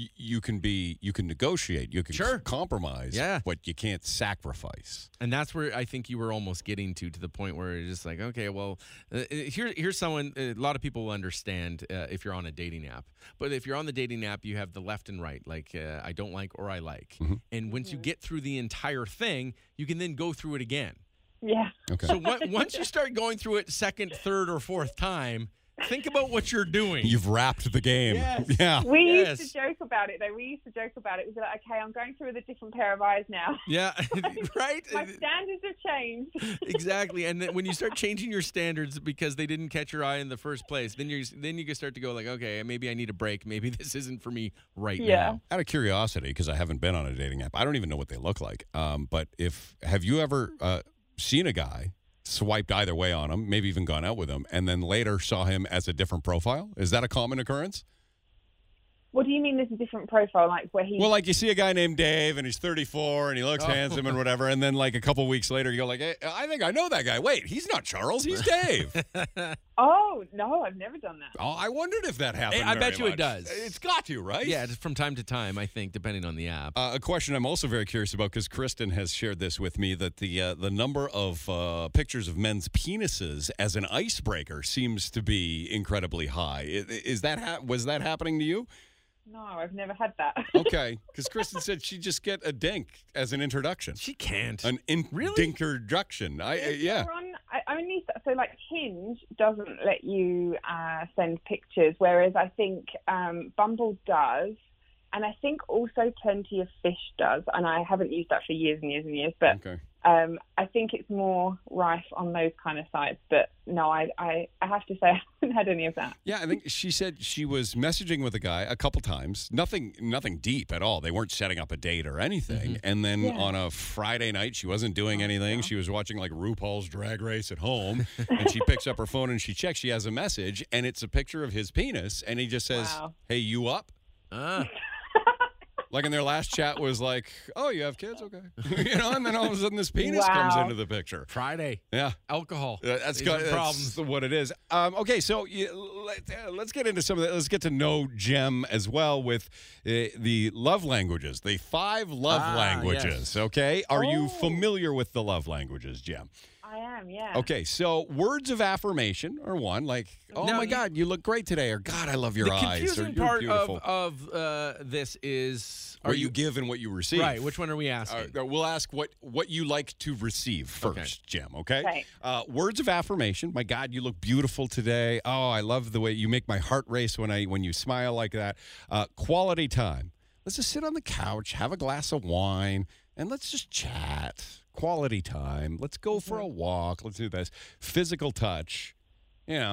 negotiate, you can compromise, but you can't sacrifice. And that's where I think you were almost getting to the point where you're just like, okay, well, here's someone, a lot of people will understand if you're on a dating app. But if you're on the dating app, you have the left and right, like I don't like or I like. Mm-hmm. And once you get through the entire thing, you can then go through it again. Yeah. Okay. So once you start going through it second, third, or fourth time, think about what you're doing. You've wrapped the game. Yes. Yeah. We used to joke about it, though. We'd be like, okay, I'm going through with a different pair of eyes now. Yeah, right? My standards have changed. Exactly. And then when you start changing your standards because they didn't catch your eye in the first place, then you can start to go like, okay, maybe I need a break. Maybe this isn't for me right now. Out of curiosity, because I haven't been on a dating app, I don't even know what they look like. But have you ever seen a guy swiped either way on him, maybe even gone out with him, and then later saw him as a different profile? Is that a common occurrence? What do you mean there's a different profile? Like where he? Well, like you see a guy named Dave and he's 34 and he looks handsome and whatever, and then like a couple weeks later you go like, hey, I think I know that guy. Wait, he's not Charles, he's Dave. Oh, no, I've never done that. Oh, I wondered if that happened. I bet you it does. It's got to, right? Yeah, from time to time, I think, depending on the app. A question I'm also very curious about, because Kristen has shared this with me, that the number of pictures of men's penises as an icebreaker seems to be incredibly high. Was that happening to you? No, I've never had that. Okay, because Kristen said she'd just get a dink as an introduction. She can't. Really? Dinkerduction. So like Hinge doesn't let you send pictures, whereas I think Bumble does, and I think also Plenty of Fish does, and I haven't used that for years and years and years, but okay. I think it's more rife on those kind of sites. But no, I have to say I haven't had any of that. Yeah, I think she said she was messaging with a guy a couple times. Nothing deep at all. They weren't setting up a date or anything. Mm-hmm. And then on a Friday night, she wasn't doing anything. Yeah. She was watching like RuPaul's Drag Race at home. And she picks up her phone and she checks. She has a message, and it's a picture of his penis. And he just says, "Hey, you up?" Like in their last chat was like, "Oh, you have kids? Okay." And then all of a sudden this penis comes into the picture. Friday. Yeah. Alcohol. That's what it is. Okay, so let's get into some of that. Let's get to know Jem as well with the love languages, the 5 love languages, yes. Okay? Are you familiar with the love languages, Jem? I am, yeah. Okay, so words of affirmation are one, like, oh my God, you look great today, or God, I love your eyes. The confusing part of this is... What you give and what you receive. Right, which one are we asking? We'll ask what you like to receive first, Jem, okay? Words of affirmation, my God, you look beautiful today. Oh, I love the way you make my heart race when you smile like that. Quality time. Let's just sit on the couch, have a glass of wine, and let's just chat. Quality time. Let's go for a walk. Let's do this. Physical touch.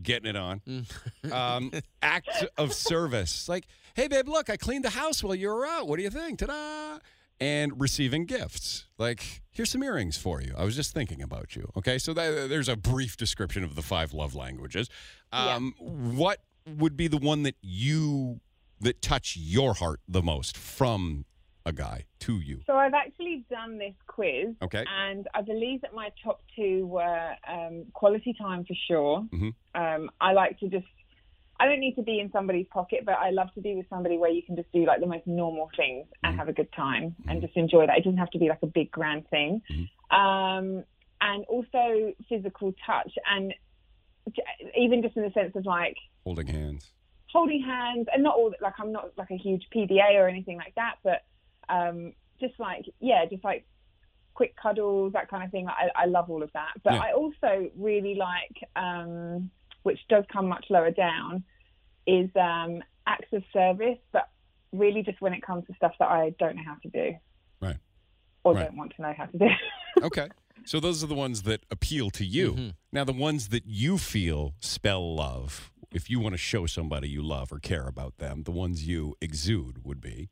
getting it on. Act of service. Like, hey, babe, look, I cleaned the house while you were out. What do you think? Ta-da! And receiving gifts. Like, here's some earrings for you. I was just thinking about you. Okay, so there's a brief description of the 5 love languages. What would be the one that touch your heart the most from a guy to you? So I've actually done this quiz. Okay. And I believe that my top 2 were quality time for sure. I like to I don't need to be in somebody's pocket, but I love to be with somebody where you can just do like the most normal things and have a good time and just enjoy that. It doesn't have to be like a big grand thing. And also physical touch, and even just in the sense of like holding hands, and not all like I'm not like a huge PDA or anything like that, but just like quick cuddles, that kind of thing. I love all of that, but I also really like which does come much lower down, is acts of service, but really just when it comes to stuff that I don't know how to do. Right. Or don't want to know how to do. Okay. So those are the ones that appeal to you. Now, the ones that you feel spell love, if you want to show somebody you love or care about them, the ones you exude would be?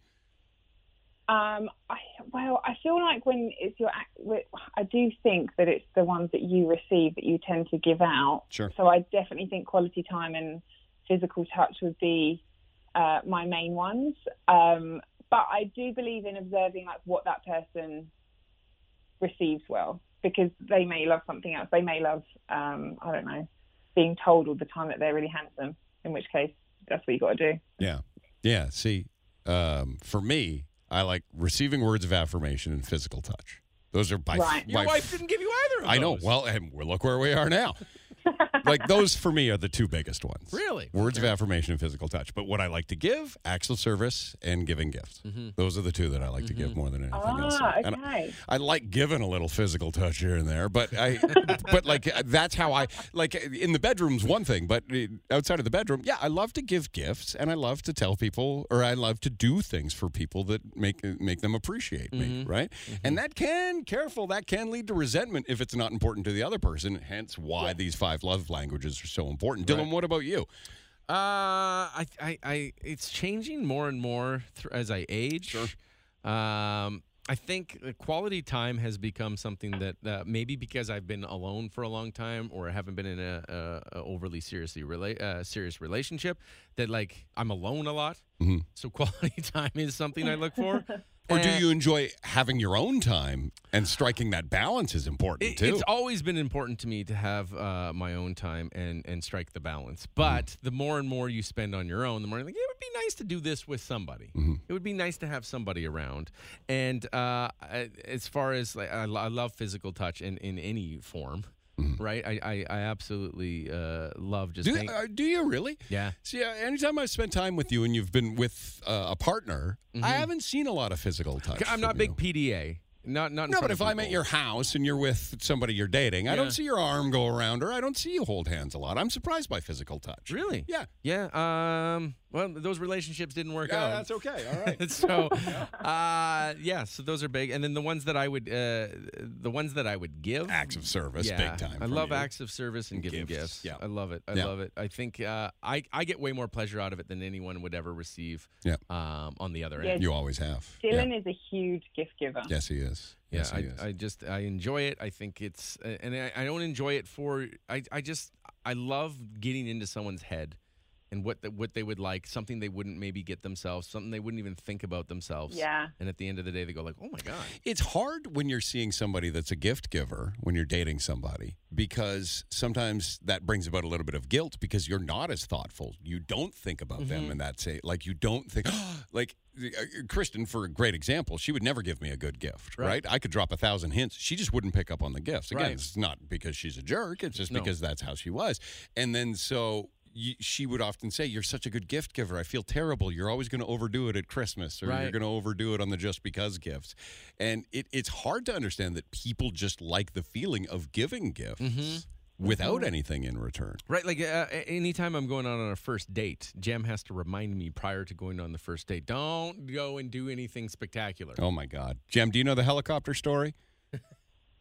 I feel like when it's I do think that it's the ones that you receive that you tend to give out. Sure. So I definitely think quality time and physical touch would be my main ones. But I do believe in observing like what that person receives well, because they may love something else. They may love, I don't know, being told all the time that they're really handsome, in which case that's what you got to do. Yeah. Yeah. See, for me, I like receiving words of affirmation and physical touch. Those are Your wife didn't give you either of those. I know. Well, and look where we are now. Like, those for me are the 2 biggest ones. Really? Words of affirmation and physical touch. But what I like to give, acts of service and giving gifts. Those are the 2 that I like to give more than anything else. And Okay. I like giving a little physical touch here and there, but but like that's how I like in the bedroom's one thing, but outside of the bedroom, I love to give gifts, and I love to tell people, or I love to do things for people that make them appreciate me, right? And that can lead to resentment if it's not important to the other person. Hence why these 5 love languages are so important. Dylan, what about you? It's changing more and more as I age. Sure. I think quality time has become something that maybe because I've been alone for a long time or haven't been in a overly serious relationship, that like I'm alone a lot. So quality time is something I look for. Or do you enjoy having your own time, and striking that balance is important too? It's always been important to me to have my own time and strike the balance. But the more and more you spend on your own, the more you're like, it would be nice to do this with somebody. It would be nice to have somebody around. And as far as like, I love physical touch in any form. Right, I absolutely love just. Do you really? Yeah. See, anytime I've spent time with you and you've been with a partner, I haven't seen a lot of physical touch. I'm not big PDA. Not No, but if I'm at your house and you're with somebody you're dating, I don't see your arm go around her. I don't see you hold hands a lot. I'm surprised by physical touch. Really? Yeah. Yeah. Well, those relationships didn't work out. That's okay. All right. So, so those are big. And then the ones that I would give, acts of service, big time. I love acts of service and giving gifts. Yeah. I love it. I love it. I think I get way more pleasure out of it than anyone would ever receive. Yeah. On the other Yeah. end. You always have. Dylan is a huge gift giver. Yes, he is. Yeah, Yes, he is. I enjoy it. I think it's, and I don't enjoy it for. I love getting into someone's head and what they would like, something they wouldn't maybe get themselves, something they wouldn't even think about themselves. Yeah. And at the end of the day, they go like, oh my God. It's hard when you're seeing somebody that's a gift giver, when you're dating somebody, because sometimes that brings about a little bit of guilt because you're not as thoughtful. You don't think about them, and that's like you don't think like. Kristen, for a great example, she would never give me a good gift, right? I could drop 1,000 hints. She just wouldn't pick up on the gifts. Again, It's not because she's a jerk. It's just because that's how she was. And then so she would often say, you're such a good gift giver. I feel terrible. You're always going to overdo it at Christmas, or you're going to overdo it on the just because gifts. And it's hard to understand that people just like the feeling of giving gifts. Without anything in return. Right, like anytime I'm going on a first date, Jem has to remind me prior to going on the first date, don't go and do anything spectacular. Oh, my God. Jem, do you know the helicopter story?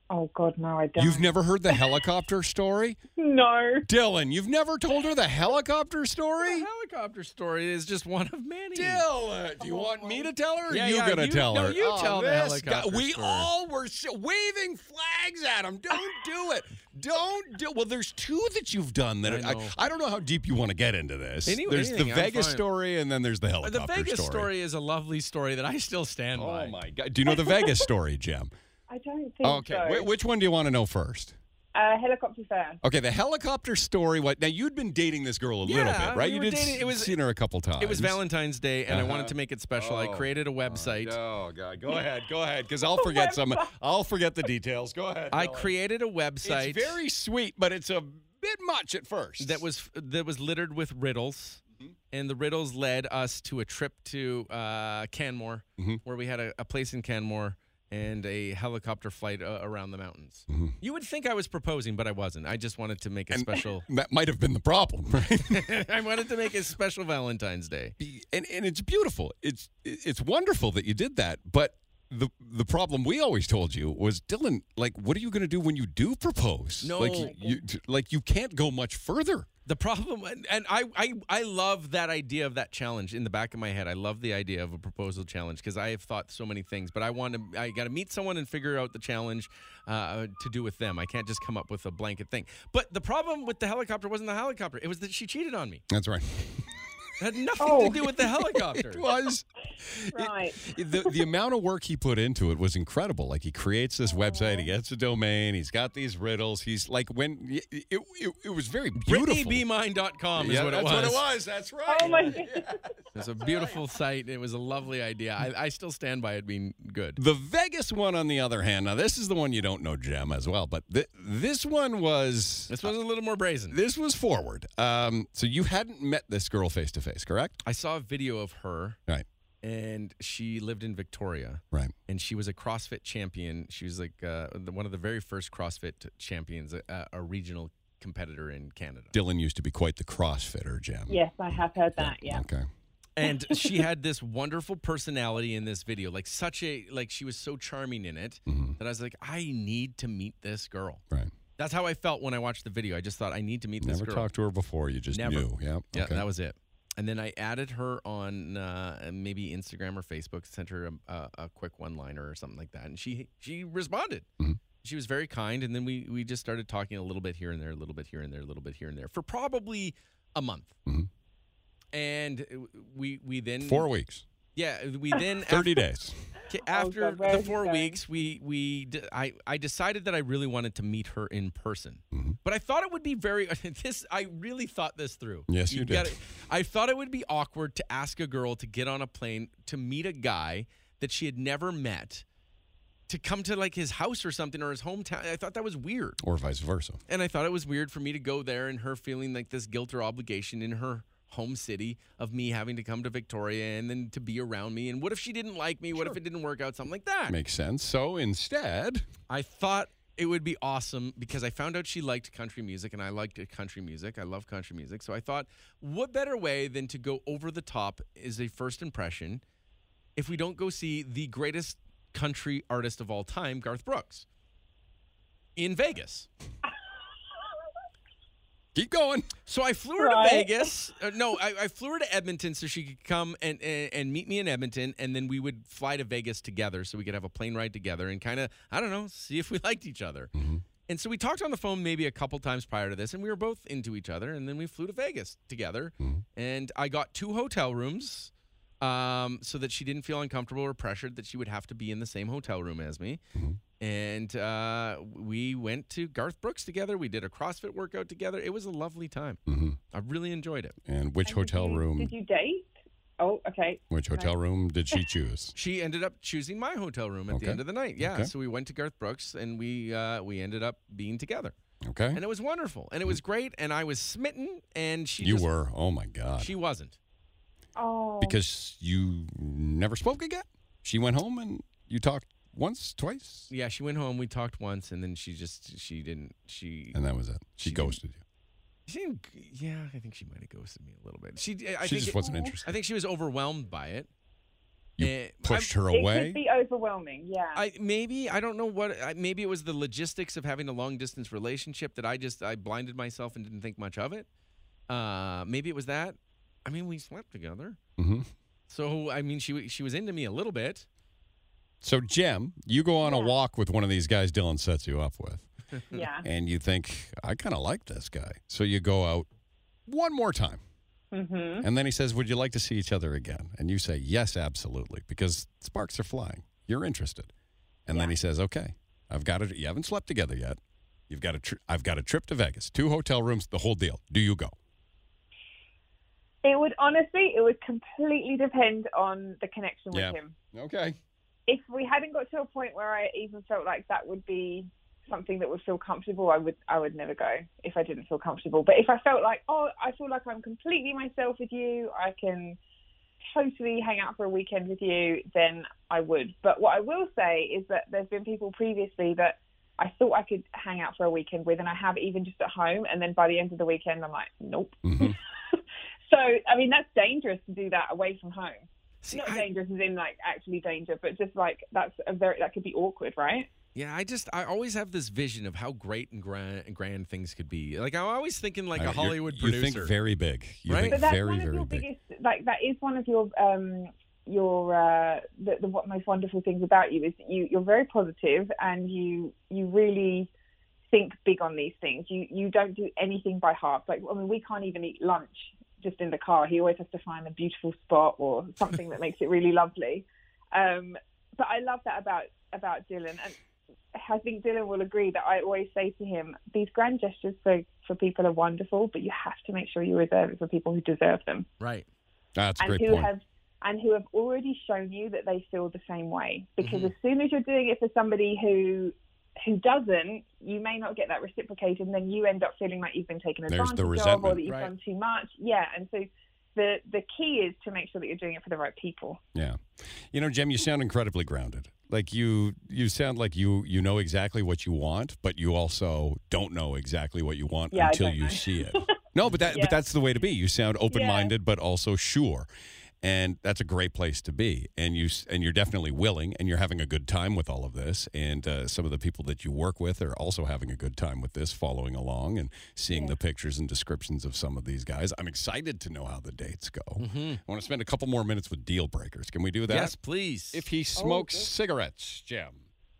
Oh, God, no, I don't. You've never heard the helicopter story? No. Dylan, you've never told her the helicopter story? The helicopter story is just one of many. Dylan, do you want me to tell her? Or Yeah, you yeah, gonna you- tell no, her? you tell the this guy- helicopter We story. all were waving flags at him. Don't do it. Don't do. Well, there's two that you've done that I know. I don't know how deep you want to get into this. Anyway, there's the anything, I'm Vegas fine. story, and then there's the The helicopter Vegas story is a lovely story that I still stand by. Oh my God! Do you know the Vegas story, Jem? I don't think Okay, so. which one do you want to know first? Helicopter first. Okay, the helicopter story. What? Now you'd been dating this girl a little Yeah, bit, right? we You were did dating- it was- seen her a couple times. It was Valentine's Day, and I Uh-huh. wanted to make it special. I Oh, created a website. Oh God, go ahead, because I'll forget some. I'll forget the details. Go ahead. I Dylan. created a website It's very sweet, but it's a bit much at first. that was littered with riddles, and the riddles led us to a trip to Canmore, where we had a place in Canmore and a helicopter flight around the mountains. You would think I was proposing, but I wasn't. I just wanted to make it special. That might have been the problem, right? I wanted to make it special Valentine's Day. and it's beautiful. It's wonderful that you did that, but. The problem we always told you was, Dylan, like, what are you going to do when you do propose? No. Like you can't go much further. The problem, and I love that idea of that challenge in the back of my head. I love the idea of a proposal challenge because I have thought so many things, but I got to meet someone and figure out the challenge to do with them. I can't just come up with a blanket thing. But the problem with the helicopter wasn't the helicopter. It was that she cheated on me. That's right. It had nothing to do with the helicopter. It was. Right. The amount of work he put into it was incredible. Like, he creates this website, he gets a domain, he's got these riddles. He's like, it was very beautiful. BritneyBmine.com is what it was. That's what it was. That's right. Oh, my It was a beautiful site. It was a lovely idea. I still stand by it being good. The Vegas one, on the other hand, now this is the one you don't know, Jem, as well, but this one was... This was a little more brazen. This was forward. So you hadn't met this girl face to face, correct? I saw a video of her. Right. And she lived in Victoria. Right. And she was a CrossFit champion. She was like one of the very first CrossFit champions, a regional competitor in Canada. Dylan used to be quite the CrossFitter, Jem. Yes, I have heard that, yeah. Okay. And she had this wonderful personality in this video, like she was so charming in it that I was like, I need to meet this girl. Right. That's how I felt when I watched the video. I just thought I need to meet this Never girl. talked to her before. You just Never. knew. Yeah. Yeah, Okay. that was it. And then I added her on maybe Instagram or Facebook, sent her a quick one-liner or something like that, and she responded. She was very kind, and then we just started talking a little bit here and there, a little bit here and there, a little bit here and there for probably a month. And we then 4 weeks. Yeah, we then 30 days. after where the is it 4 going? weeks, I decided that I really wanted to meet her in person. But I thought it would be I really thought this through. Yes, you did. I thought it would be awkward to ask a girl to get on a plane to meet a guy that she had never met, to come to like his house or something, or his hometown. I thought that was weird. Or vice versa. And I thought it was weird for me to go there and her feeling like this guilt or obligation in her home city of me having to come to Victoria and then to be around me. And what if she didn't like me? What if it didn't work out? Something like that. Makes sense. So instead, I thought it would be awesome because I found out she liked country music and I liked country music. I love country music. So I thought, what better way than to go over the top as a first impression if we don't go see the greatest country artist of all time, Garth Brooks, in Vegas. keep going. So I flew her to Vegas. I flew her to Edmonton so she could come and meet me in Edmonton, and then we would fly to Vegas together so we could have a plane ride together and kind of, I don't know, see if we liked each other. And so we talked on the phone maybe a couple times prior to this, and we were both into each other, and then we flew to Vegas together. And I got 2 hotel rooms so that she didn't feel uncomfortable or pressured that she would have to be in the same hotel room as me. And we went to Garth Brooks together. We did a CrossFit workout together. It was a lovely time. I really enjoyed it. And which hotel room? Did you date? Oh, okay. Which hotel room did she choose? She ended up choosing my hotel room at the end of the night. Yeah, Okay. so we went to Garth Brooks, and we ended up being together. Okay. And it was wonderful, and it was great, and I was smitten, and You were. Oh my God. She wasn't. Oh. Because you never spoke again? She went home and you talked once, twice? Yeah, she went home. We talked once, and then she didn't. And that was it. She ghosted you. I think she might have ghosted me a little bit. I She think just wasn't interested. I think she was overwhelmed by it. pushed her It away? could be overwhelming, yeah. I don't know what. Maybe it was the logistics of having a long distance relationship that I blinded myself and didn't think much of it. Maybe it was that. I mean, we slept together, Mm-hmm. so I mean, she was into me a little bit. So, Jem, you go on a walk with one of these guys Dylan sets you up with, Yeah. and you think, I kind of like this guy. So you go out one more time. Mm-hmm. And then he says, would you like to see each other again? And you say, yes, absolutely, because sparks are flying. You're interested. And then he says, okay, you haven't slept together yet. I've got a trip to Vegas, 2 hotel rooms, the whole deal. Do you go? It would completely depend on the connection with him. Okay. If we hadn't got to a point where I even felt like that would be something that would feel comfortable, I would never go if I didn't feel comfortable. But if I felt like, I feel like I'm completely myself with you, I can totally hang out for a weekend with you, then I would. But what I will say is that there's been people previously that I thought I could hang out for a weekend with, and I have even just at home, and then by the end of the weekend, I'm like, nope. Mm-hmm. So, I mean, that's dangerous to do that away from home. See, Not dangerous as in like actually danger, but just like that could be awkward, right? Yeah, I always have this vision of how great and grand things could be. Like I'm always thinking like a Hollywood producer. You think very big. You Right? think But that's very, one of very your big. biggest, like that is one of your what most wonderful things about you is you're very positive, and you really think big on these things. You don't do anything by half. Like, I mean, we can't even eat lunch just in the car. He always has to find a beautiful spot or something that makes it really lovely. But I love that about Dylan, and I think Dylan will agree that I always say to him, these grand gestures for people are wonderful, but you have to make sure you reserve it for people who deserve them. Right. That's a And great point. who have already shown you that they feel the same way. Because as soon as you're doing it for somebody who doesn't, you may not get that reciprocated, and then you end up feeling like you've been taken There's the advantage of, or resentment. that you've Right. done too much. Yeah, and so the key is to make sure that you're doing it for the right people. Yeah. You know, Jem, you sound incredibly grounded. Like you sound like you know exactly what you want, but you also don't know exactly what you want Yeah, I until don't you know. see it. No, but Yeah. that's the way to be. You sound open-minded, but also sure. And that's a great place to be. And you're definitely willing, and you're having a good time with all of this. And some of the people that you work with are also having a good time with this, following along and seeing the pictures and descriptions of some of these guys. I'm excited to know how the dates go. I want to spend a couple more minutes with deal breakers. Can we do that? Yes, please. If he smokes cigarettes, Jem.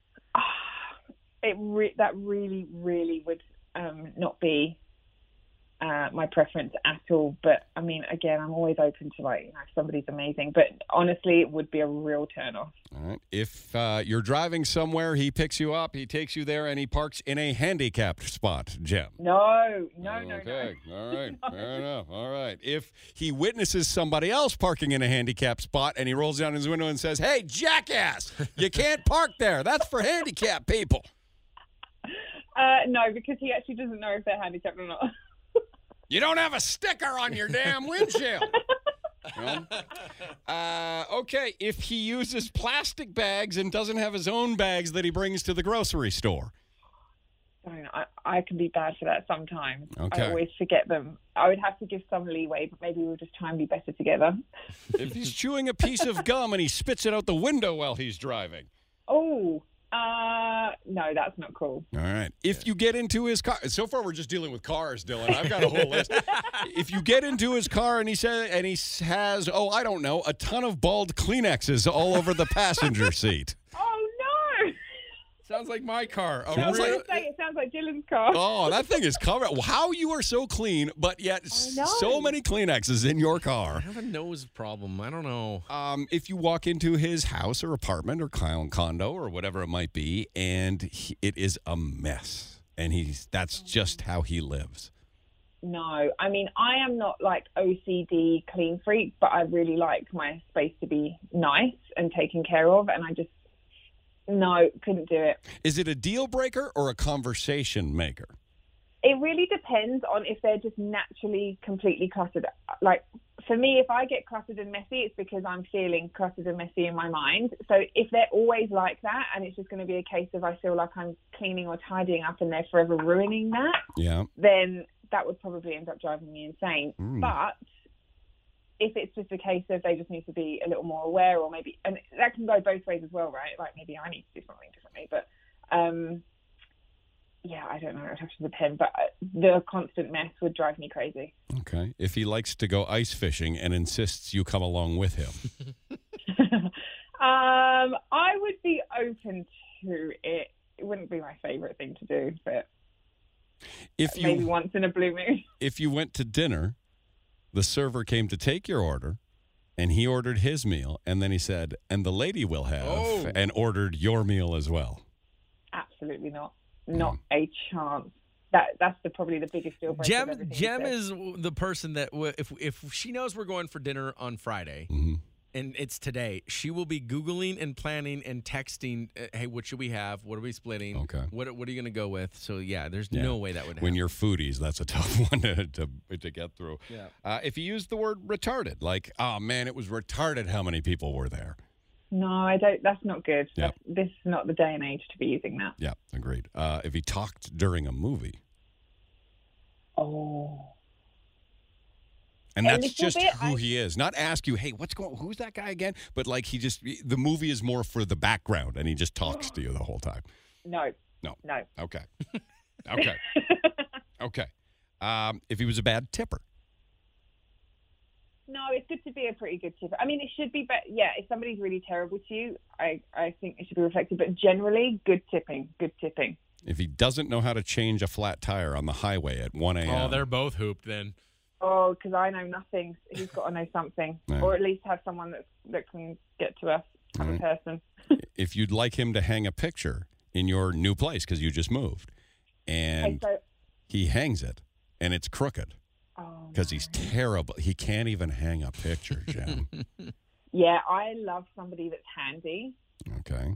That really, really would not be my preference at all. But I mean, again, I'm always open to if somebody's amazing. But honestly, it would be a real turn off. All right. If you're driving somewhere, he picks you up, he takes you there, and he parks in a handicapped spot, Jem. No. Okay. All right. Fair enough. All right. If he witnesses somebody else parking in a handicapped spot and he rolls down his window and says, "Hey, jackass, you can't park there. That's for handicapped people." No, because he actually doesn't know if they're handicapped or not. You don't have a sticker on your damn windshield. Okay, if he uses plastic bags and doesn't have his own bags that he brings to the grocery store. I can be bad for that sometimes. Okay. I always forget them. I would have to give some leeway, but maybe we'll just try and be better together. If he's chewing a piece of gum and he spits it out the window while he's driving. Oh, no, that's not cool. All right. If you get into his car, so far we're just dealing with cars, Dylan. I've got a whole list. If you get into his car and he has, I don't know, a ton of bald Kleenexes all over the passenger seat. Oh, no. Sounds like my car. I was going to say, it sounds like Dylan's car. Oh, that thing is covered. How you are so clean, but yet so many Kleenexes in your car. I have a nose problem. I don't know. If you walk into his house or apartment or condo or whatever it might be, and it is a mess, and that's just how he lives. No, I mean, I am not like OCD clean freak, but I really like my space to be nice and taken care of, and no, couldn't do it. Is it a deal breaker or a conversation maker? It really depends on if they're just naturally completely cluttered. Like, for me, if I get cluttered and messy, it's because I'm feeling cluttered and messy in my mind. So if they're always like that, and it's just going to be a case of I feel like I'm cleaning or tidying up and they're forever ruining that, Yeah. then that would probably end up driving me insane. But if it's just a case of they just need to be a little more aware, or maybe, and that can go both ways as well, right? Like maybe I need to do something differently, but yeah, I don't know. It would have to depend, but the constant mess would drive me crazy. Okay. If he likes to go ice fishing and insists you come along with him. I would be open to it. It wouldn't be my favorite thing to do, but maybe once in a blue moon. If you went to dinner, the server came to take your order, and he ordered his meal, and then he said, and the lady will have, and ordered your meal as well. Absolutely not. Not a chance. That's probably the biggest deal breaker. Jem is the person that if she knows we're going for dinner on Friday, and it's today, she will be Googling and planning and texting, hey, what should we have? What are we splitting? Okay. What are you going to go with? So, yeah, there's no way that would happen. When you're foodies, that's a tough one to get through. Yeah. If you use the word retarded, like, oh, man, it was retarded how many people were there. No, I don't. That's not good. Yep. This is not the day and age to be using that. Yeah, agreed. If he talked during a movie. Oh. And that's just who he is. Not ask you, hey, who's that guy again? But like the movie is more for the background, and he just talks to you the whole time. No. Okay. Okay. Okay. If he was a bad tipper. No, it's good to be a pretty good tipper. I mean, it should be, but yeah, if somebody's really terrible to you, I think it should be reflected. But generally, good tipping. If he doesn't know how to change a flat tire on the highway at 1 a.m. Oh, they're both hooped then. Oh, because I know nothing. He's got to know something. Right. Or at least have someone that can get to us as a person. If you'd like him to hang a picture in your new place because you just moved, and he hangs it, and it's crooked. Because he's terrible. He can't even hang a picture, Jem. Yeah, I love somebody that's handy. Okay.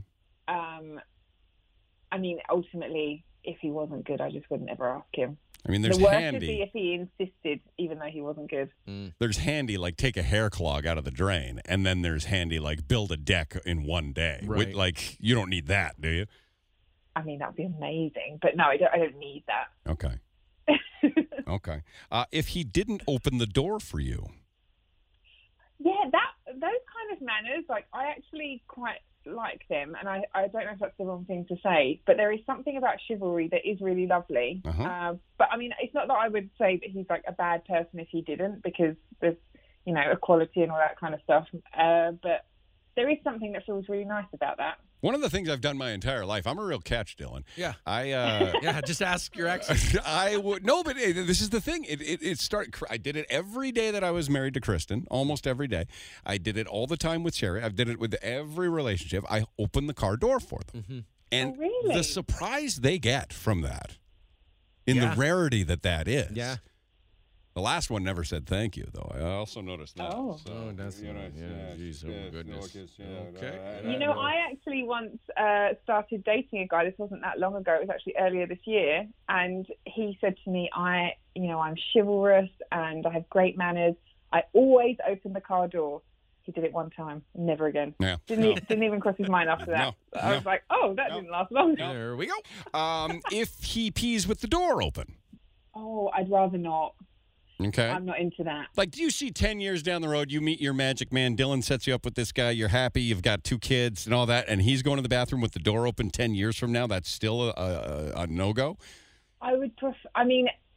I mean, ultimately, if he wasn't good, I just wouldn't ever ask him. I mean, there's the worst handy. would be if he insisted, even though he wasn't good. There's handy, like take a hair clog out of the drain, and then there's handy, like build a deck in one day. Right. Like, you don't need that, do you? I mean, that'd be amazing, but no, I don't need that. Okay. Okay. If he didn't open the door for you. Yeah, those kind of manners, like, I actually quite like them, and I don't know if that's the wrong thing to say, but there is something about chivalry that is really lovely. But I mean, it's not that I would say that he's like a bad person if he didn't, because there's, equality and all that kind of stuff. But there is something that feels really nice about that. One of the things I've done my entire life, I'm a real catch, Dylan. Yeah. Yeah, just ask your ex. I would no, but this is the thing. It started. I did it every day that I was married to Kristen, almost every day. I did it all the time with Sherry. I've did it with every relationship. I opened the car door for them, and really? the surprise they get from that, in the rarity that is. Yeah. The last one never said thank you, though. I also noticed that. Oh, that's geez, oh goodness. Okay. I actually once started dating a guy. This wasn't that long ago. It was actually earlier this year, and he said to me, I'm chivalrous and I have great manners. I always open the car door. He did it one time, never again. Yeah. Didn't even cross his mind after that. I was like, that didn't last long. There we go. If he pees with the door open. Oh, I'd rather not. Okay. I'm not into that. Like, do you see 10 years down the road, you meet your magic man, Dylan sets you up with this guy, you're happy, you've got 2 kids and all that, and he's going to the bathroom with the door open 10 years from now? That's still a no-go? I would prefer, I've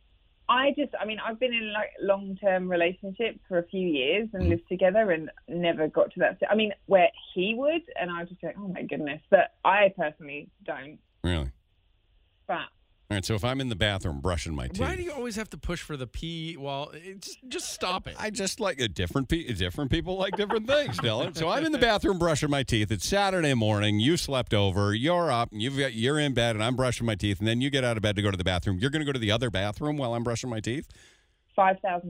been in like long-term relationships for a few years and lived together and never got to that. Where he would, and I was just like, oh my goodness. But I personally don't. Really? But. All right, so if I'm in the bathroom brushing my teeth. Why do you always have to push for the pee? Well, just stop it. I just like different people like different things, Dylan. So I'm in the bathroom brushing my teeth. It's Saturday morning. You slept over. You're up. You're in bed, and I'm brushing my teeth. And then you get out of bed to go to the bathroom. You're going to go to the other bathroom while I'm brushing my teeth? 5,000%.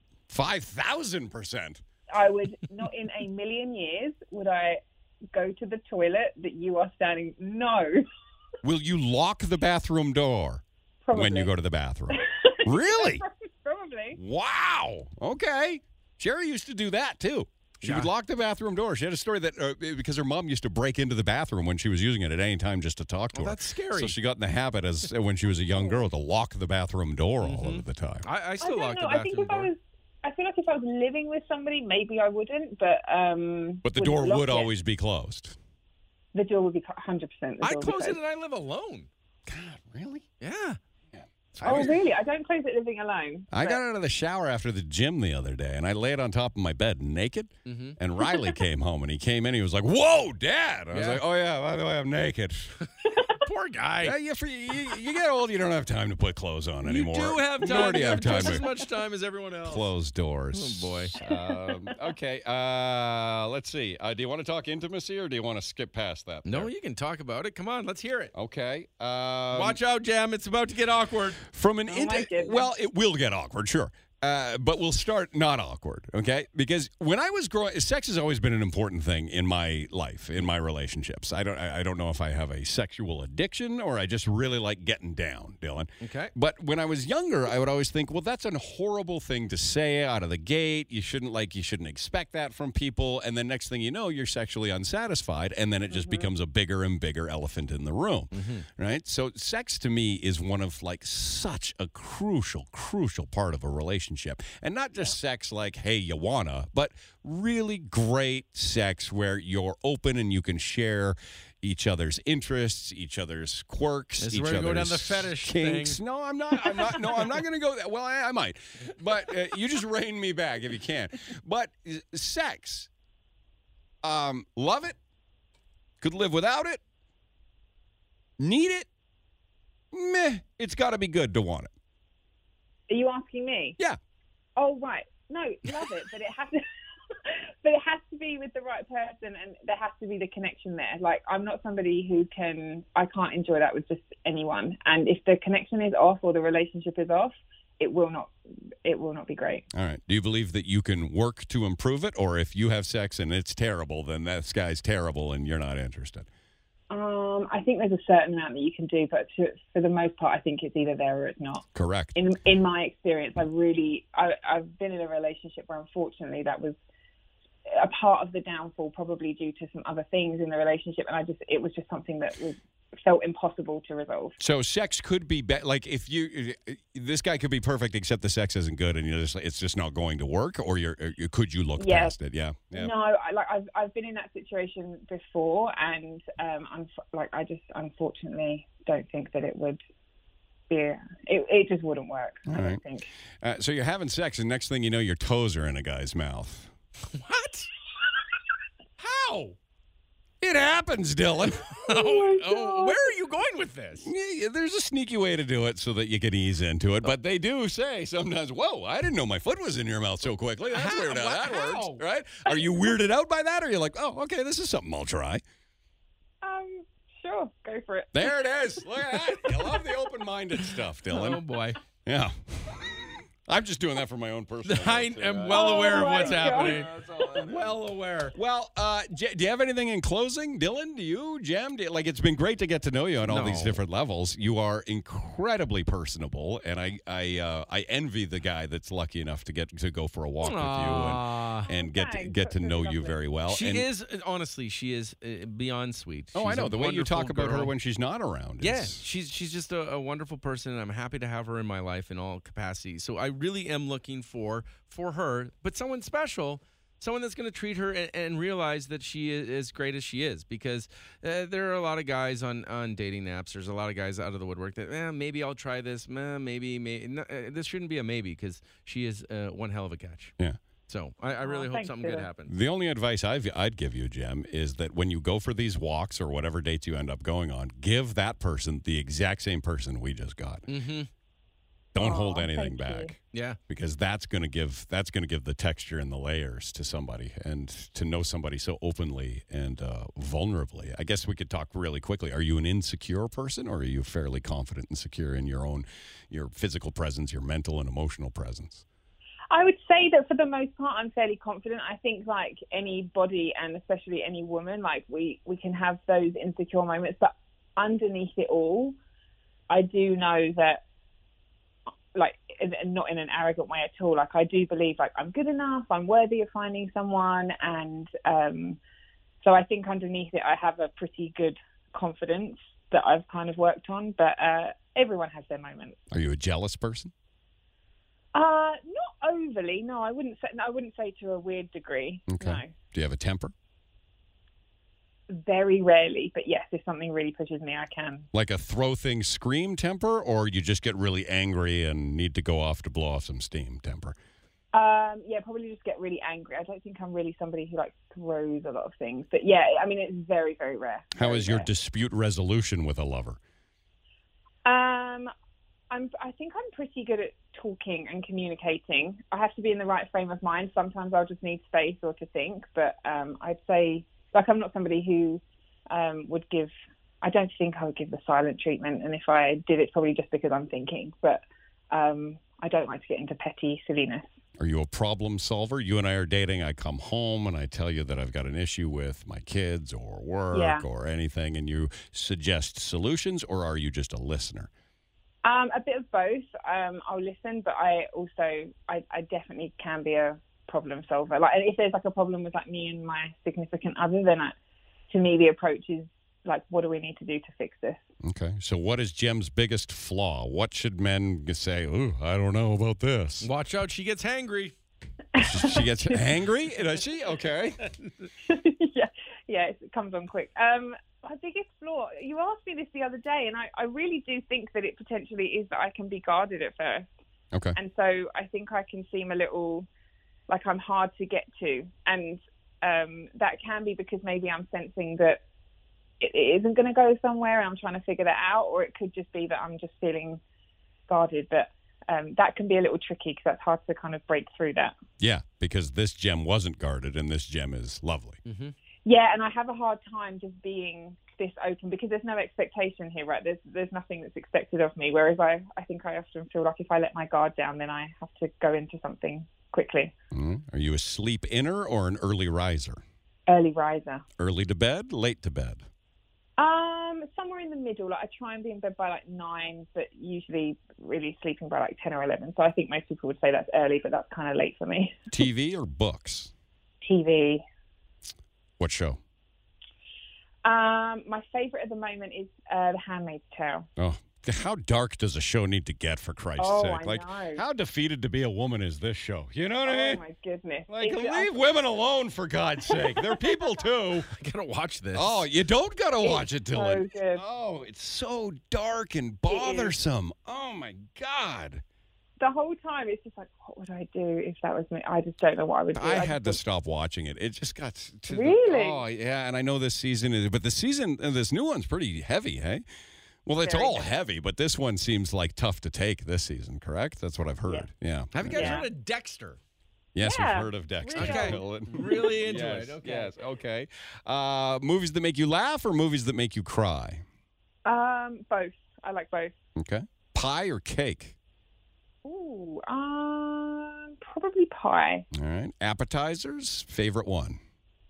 5,000%? I would not in a million years would I go to the toilet that you are standing. No. Will you lock the bathroom door when you go to the bathroom? Really? Probably. Wow. Okay. Sherry used to do that, too. She would lock the bathroom door. She had a story that because her mom used to break into the bathroom when she was using it at any time just to talk to her. That's scary. So she got in the habit when she was a young girl to lock the bathroom door all of the time. I still lock the bathroom door. I feel like if I was living with somebody, maybe I wouldn't, but the door would always be closed. The door would be 100%. I close it and I live alone. God, really? Yeah. Oh, really? I don't close it living alone. I got out of the shower after the gym the other day, and I laid on top of my bed naked, and Riley came home, and he came in, he was like, whoa, Dad! I was like, oh, yeah, by the way, I'm naked. Poor guy. You get old, you don't have time to put clothes on anymore. You do have time. Nor do you have time just as to much time as everyone else. close doors. Oh, boy. Okay, let's see. Do you want to talk intimacy, or do you want to skip past that? No, you can talk about it. Come on, let's hear it. Okay. Watch out, Jam. It's about to get awkward. From an well, it will get awkward, sure. But we'll start not awkward, okay? Because when I was growing, sex has always been an important thing in my life, in my relationships. I don't know if I have a sexual addiction or I just really like getting down, Dylan. Okay. But when I was younger, I would always think, well, that's a horrible thing to say out of the gate. You shouldn't expect that from people. And then next thing you know, you're sexually unsatisfied, and then it just becomes a bigger and bigger elephant in the room, right? So sex to me is one of like such a crucial part of a relationship. And not just sex like, hey, you wanna, but really great sex where you're open and you can share each other's interests, each other's quirks, This is each where you other's go down the fetish kinks. thing. No, I'm not going to go that. Well, I might. But you just rein me back if you can. But sex, love it, could live without it, need it, meh, it's got to be good to want it. Are you asking me? Yeah. Oh, right. No, love it, but it has to. But it has to be with the right person, and there has to be the connection there. Like, I'm not somebody I can't enjoy that with just anyone. And if the connection is off or the relationship is off, it will not be great. All right. Do you believe that you can work to improve it, or if you have sex and it's terrible, then that guy's terrible and you're not interested? I think there's a certain amount that you can do, but for the most part, I think it's either there or it's not. Correct. In my experience, I've been in a relationship where unfortunately that was a part of the downfall, probably due to some other things in the relationship, and it was just something that felt impossible to resolve. So sex could be like if this guy could be perfect except the sex isn't good and it's just not going to work, or could you look past it? Yeah. No, I've been in that situation before, and I just unfortunately don't think that it would be. It just wouldn't work. I don't think. So you're having sex, and next thing you know, your toes are in a guy's mouth. What? How? It happens, Dylan. Oh, where are you going with this? Yeah, there's a sneaky way to do it so that you can ease into it, but they do say sometimes, whoa, I didn't know my foot was in your mouth so quickly. That's weird how that works, right? Are you weirded out by that, or are you like, oh, okay, this is something I'll try? Sure, go for it. There it is. Look at that. You love the open-minded stuff, Dylan. Oh, boy. Yeah. I'm just doing that for my own personal. I am well aware of what's happening. Well aware. Well, do you have anything in closing, Dylan? Do you, Jem? It's been great to get to know you on all these different levels. You are incredibly personable, and I envy the guy that's lucky enough to get to go for a walk with you and get to know you very well. She is beyond sweet. Oh, I know. The way you talk about her girl. when she's not around. Yeah, she's just a wonderful person, and I'm happy to have her in my life in all capacities. So I really am looking for her, but someone special, someone that's going to treat her and realize that she is as great as she is, because there are a lot of guys on dating apps. There's a lot of guys out of the woodwork that maybe I'll try this, maybe no, this shouldn't be a maybe, because she is one hell of a catch. Yeah. So I really hope something good happens. The only advice I'd give you, Jem, is that when you go for these walks or whatever dates you end up going on, give that person the exact same person we just got. Mm-hmm. Don't hold anything back. Yeah. Because that's going to give the texture and the layers to somebody, and to know somebody so openly and vulnerably. I guess we could talk really quickly. Are you an insecure person, or are you fairly confident and secure in your physical presence, your mental and emotional presence? I would say that for the most part, I'm fairly confident. I think like anybody, and especially any woman, like we can have those insecure moments, but underneath it all, I do know that, like, not in an arrogant way at all. Like, I do believe, like, I'm good enough, I'm worthy of finding someone, and so I think underneath it, I have a pretty good confidence that I've kind of worked on. But everyone has their moments. Are you a jealous person? Not overly. No, I wouldn't say. No, I wouldn't say to a weird degree. Okay. No. Do you have a temper? Very rarely, but yes, if something really pushes me, I can. Like a throw things scream temper, or you just get really angry and need to go off to blow off some steam temper? Yeah, probably just get really angry. I don't think I'm really somebody who like throws a lot of things, but yeah, I mean it's very, very rare. How is your rare. dispute resolution with a lover? I think I'm pretty good at talking and communicating. I have to be in the right frame of mind. Sometimes I'll just need space or to think, but I'd say, like, I'm not somebody who would give. I don't think I would give the silent treatment, and if I did, it's probably just because I'm thinking. But I don't like to get into petty silliness. Are you a problem solver? You and I are dating. I come home and I tell you that I've got an issue with my kids or work or anything, and you suggest solutions, or are you just a listener? A bit of both. I'll listen, but I definitely can be a problem solver. Like, if there's like a problem with like me and my significant other, then to me the approach is like, what do we need to do to fix this? Okay. So what is Jem's biggest flaw? What should men say? Ooh, I don't know about this. Watch out, she gets hangry. She gets angry? Does she? Okay. yeah, it comes on quick. My biggest flaw, you asked me this the other day, and I really do think that it potentially is that I can be guarded at first. Okay. And so I think I can seem a little like I'm hard to get to. And that can be because maybe I'm sensing that it isn't going to go somewhere and I'm trying to figure that out, or it could just be that I'm just feeling guarded. But that can be a little tricky because that's hard to kind of break through that. Yeah, because this Jem wasn't guarded and this Jem is lovely. Mm-hmm. Yeah, and I have a hard time just being this open because there's no expectation here, right? There's nothing that's expected of me, whereas I think I often feel like if I let my guard down, then I have to go into something quickly. Mm-hmm. Are you a sleep inner or an early riser? Early riser. Early to bed, late to bed? Somewhere in the middle. Like, I try and be in bed by like 9, but usually really sleeping by like 10 or 11. So I think most people would say that's early, but that's kind of late for me. TV or books? TV. What show? My favorite at the moment is The Handmaid's Tale. Oh, how dark does a show need to get, for Christ's sake? I know. How defeated to be a woman is this show? You know what I mean? Oh, my goodness. Like, leave women alone, for God's sake. They're people, too. I gotta watch this. Oh, you don't gotta watch it, Dylan. So good. Oh, it's so dark and bothersome. Oh, my God. The whole time, it's just like, what would I do if that was me? I just don't know what I would do. I had to stop watching it. It just got to Really? Oh, yeah, and I know this season is, but this new one's pretty heavy, hey? Well, it's all heavy, but this one seems like tough to take this season, correct? That's what I've heard. Yeah. Have you guys heard of Dexter? Yes, Yeah. we've heard of Dexter. Okay. Really into yes, it. Okay. Yes, okay. Movies that make you laugh or movies that make you cry? Both. I like both. Okay. Pie or cake? Ooh, probably pie. All right. Appetizers, favorite one?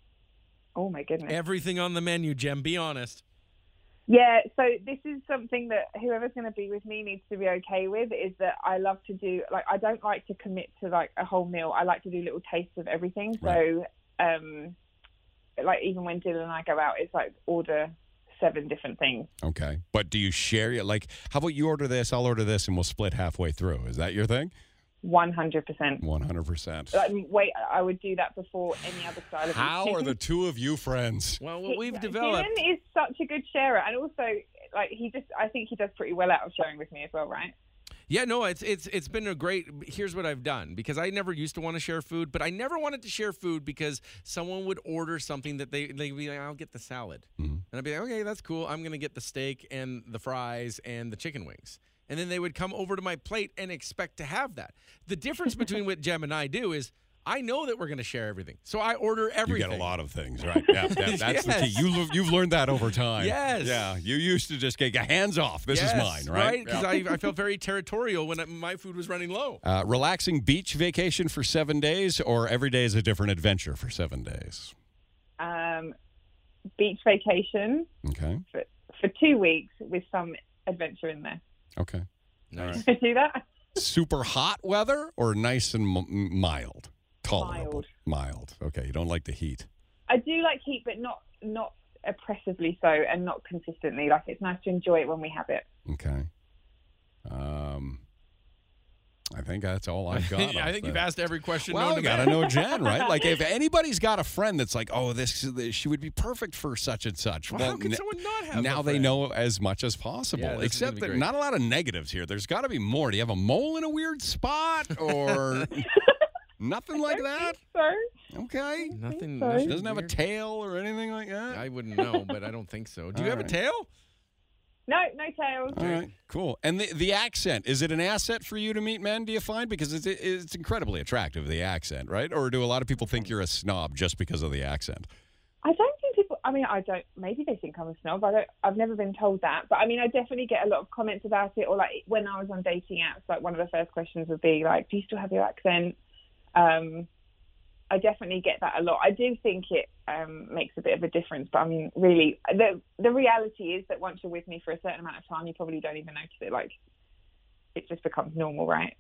Oh, my goodness. Everything on the menu, Jem. Be honest. Yeah, so this is something that whoever's going to be with me needs to be okay with, is that I love to do, like, I don't like to commit to, like, a whole meal. I like to do little tastes of everything. Right. So, like, even when Dylan and I go out, it's like order 7 different things. Okay. But do you share it? Like, how about you order this, I'll order this, and we'll split halfway through? Is that your thing? 100%. 100%. Like, wait, I would do that before any other style of How eating. are the two of you friends? Well, what we've developed. Dylan is such a good sharer, and also, like, I think he does pretty well out of sharing with me as well, right? Yeah, no, it's been a great. Here's what I've done, because I never used to want to share food, but I never wanted to share food because someone would order something that they'd be like, I'll get the salad, and I'd be like, okay, that's cool. I'm gonna get the steak and the fries and the chicken wings. And then they would come over to my plate and expect to have that. The difference between what Jem and I do is I know that we're going to share everything. So I order everything. You get a lot of things, right? Yeah, that's the key. You've learned that over time. Yes. Yeah. You used to just get hands off. This is mine, right? Because I felt very territorial when my food was running low. Relaxing beach vacation for 7 days, or every day is a different adventure for 7 days? Beach vacation. Okay. For 2 weeks with some adventure in there. Okay. Nice. Can I do that? Super hot weather or nice and mild? Tolerable. Mild. Okay. You don't like the heat. I do like heat, but not oppressively so, and not consistently. Like, it's nice to enjoy it when we have it. Okay. I think that's all I've got. I think you've asked every question. Well, known you to got to man. know Jen, right? Like, if anybody's got a friend that's like, oh, she would be perfect for such and such. Well, how can someone not have now a they friend? know as much as possible. Yeah, this is Except gonna be that great. not a lot of negatives here. There's got to be more. Do you have a mole in a weird spot or nothing like that? So Okay. Nothing. so. nothing Doesn't have a weird. tail or anything like that? I wouldn't know, but I don't think so. Do you All have a right. tail? no tails. All right, cool. And the accent, is it an asset for you to meet men, do you find? Because it's incredibly attractive, the accent, right? Or do a lot of people think you're a snob just because of the accent? I don't think people. I mean, I don't. Maybe they think I'm a snob. I've never been told that. But I mean, I definitely get a lot of comments about it. Or like when I was on dating apps, like one of the first questions would be like, "Do you still have your accent?" I definitely get that a lot. I do think it makes a bit of a difference. But I mean, really, the reality is that once you're with me for a certain amount of time, you probably don't even notice it. Like, it just becomes normal, right?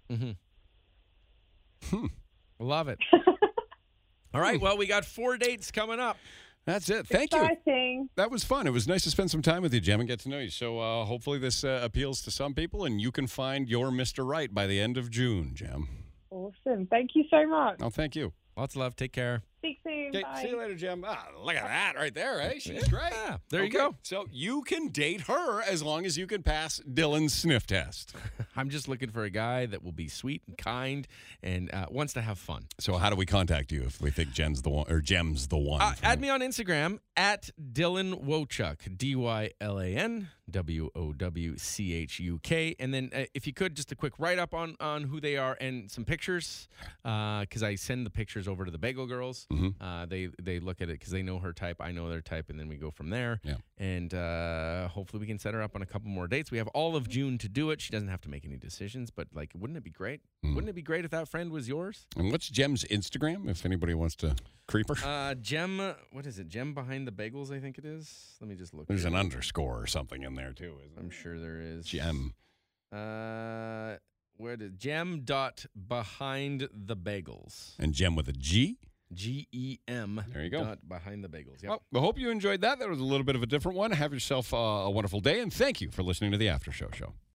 Love it. All right. Well, we got 4 dates coming up. That's it. Thank you. Exciting. That was fun. It was nice to spend some time with you, Jem, and get to know you. So hopefully this appeals to some people, and you can find your Mr. Right by the end of June, Jem. Awesome. Thank you so much. Oh, thank you. Lots of love. Take care. Speak soon. Okay, Bye. see you later, Jem. Look at that right there, eh? She's great. Yeah, there you Okay, go. So you can date her as long as you can pass Dylan's sniff test. I'm just looking for a guy that will be sweet and kind and wants to have fun. So how do we contact you if we think Jen's the one or Jem's the one? Add me on Instagram at Dylan Wowchuk, DYLAN WOWCHUK. And then if you could, just a quick write-up on who they are and some pictures, because I send the pictures over to the Bagel Girls. They look at it because they know her type, I know their type, and then we go from there. Yeah. And hopefully we can set her up on a couple more dates. We have all of June to do it. She doesn't have to make any decisions, but like, wouldn't it be great? Wouldn't it be great if that friend was yours? And what's Jem's Instagram if anybody wants to creep her? Gem, what is it? Gem Behind the Bagels, I think it is. Let me just look. There's here. an underscore or something in there too, isn't I'm sure there is. Gem. Where did Gem dot behind the bagels? And Gem with a G? GEM. There you go. Dot behind the bagels. Yep. Well, I hope you enjoyed that. That was a little bit of a different one. Have yourself a wonderful day, and thank you for listening to the After Show Show.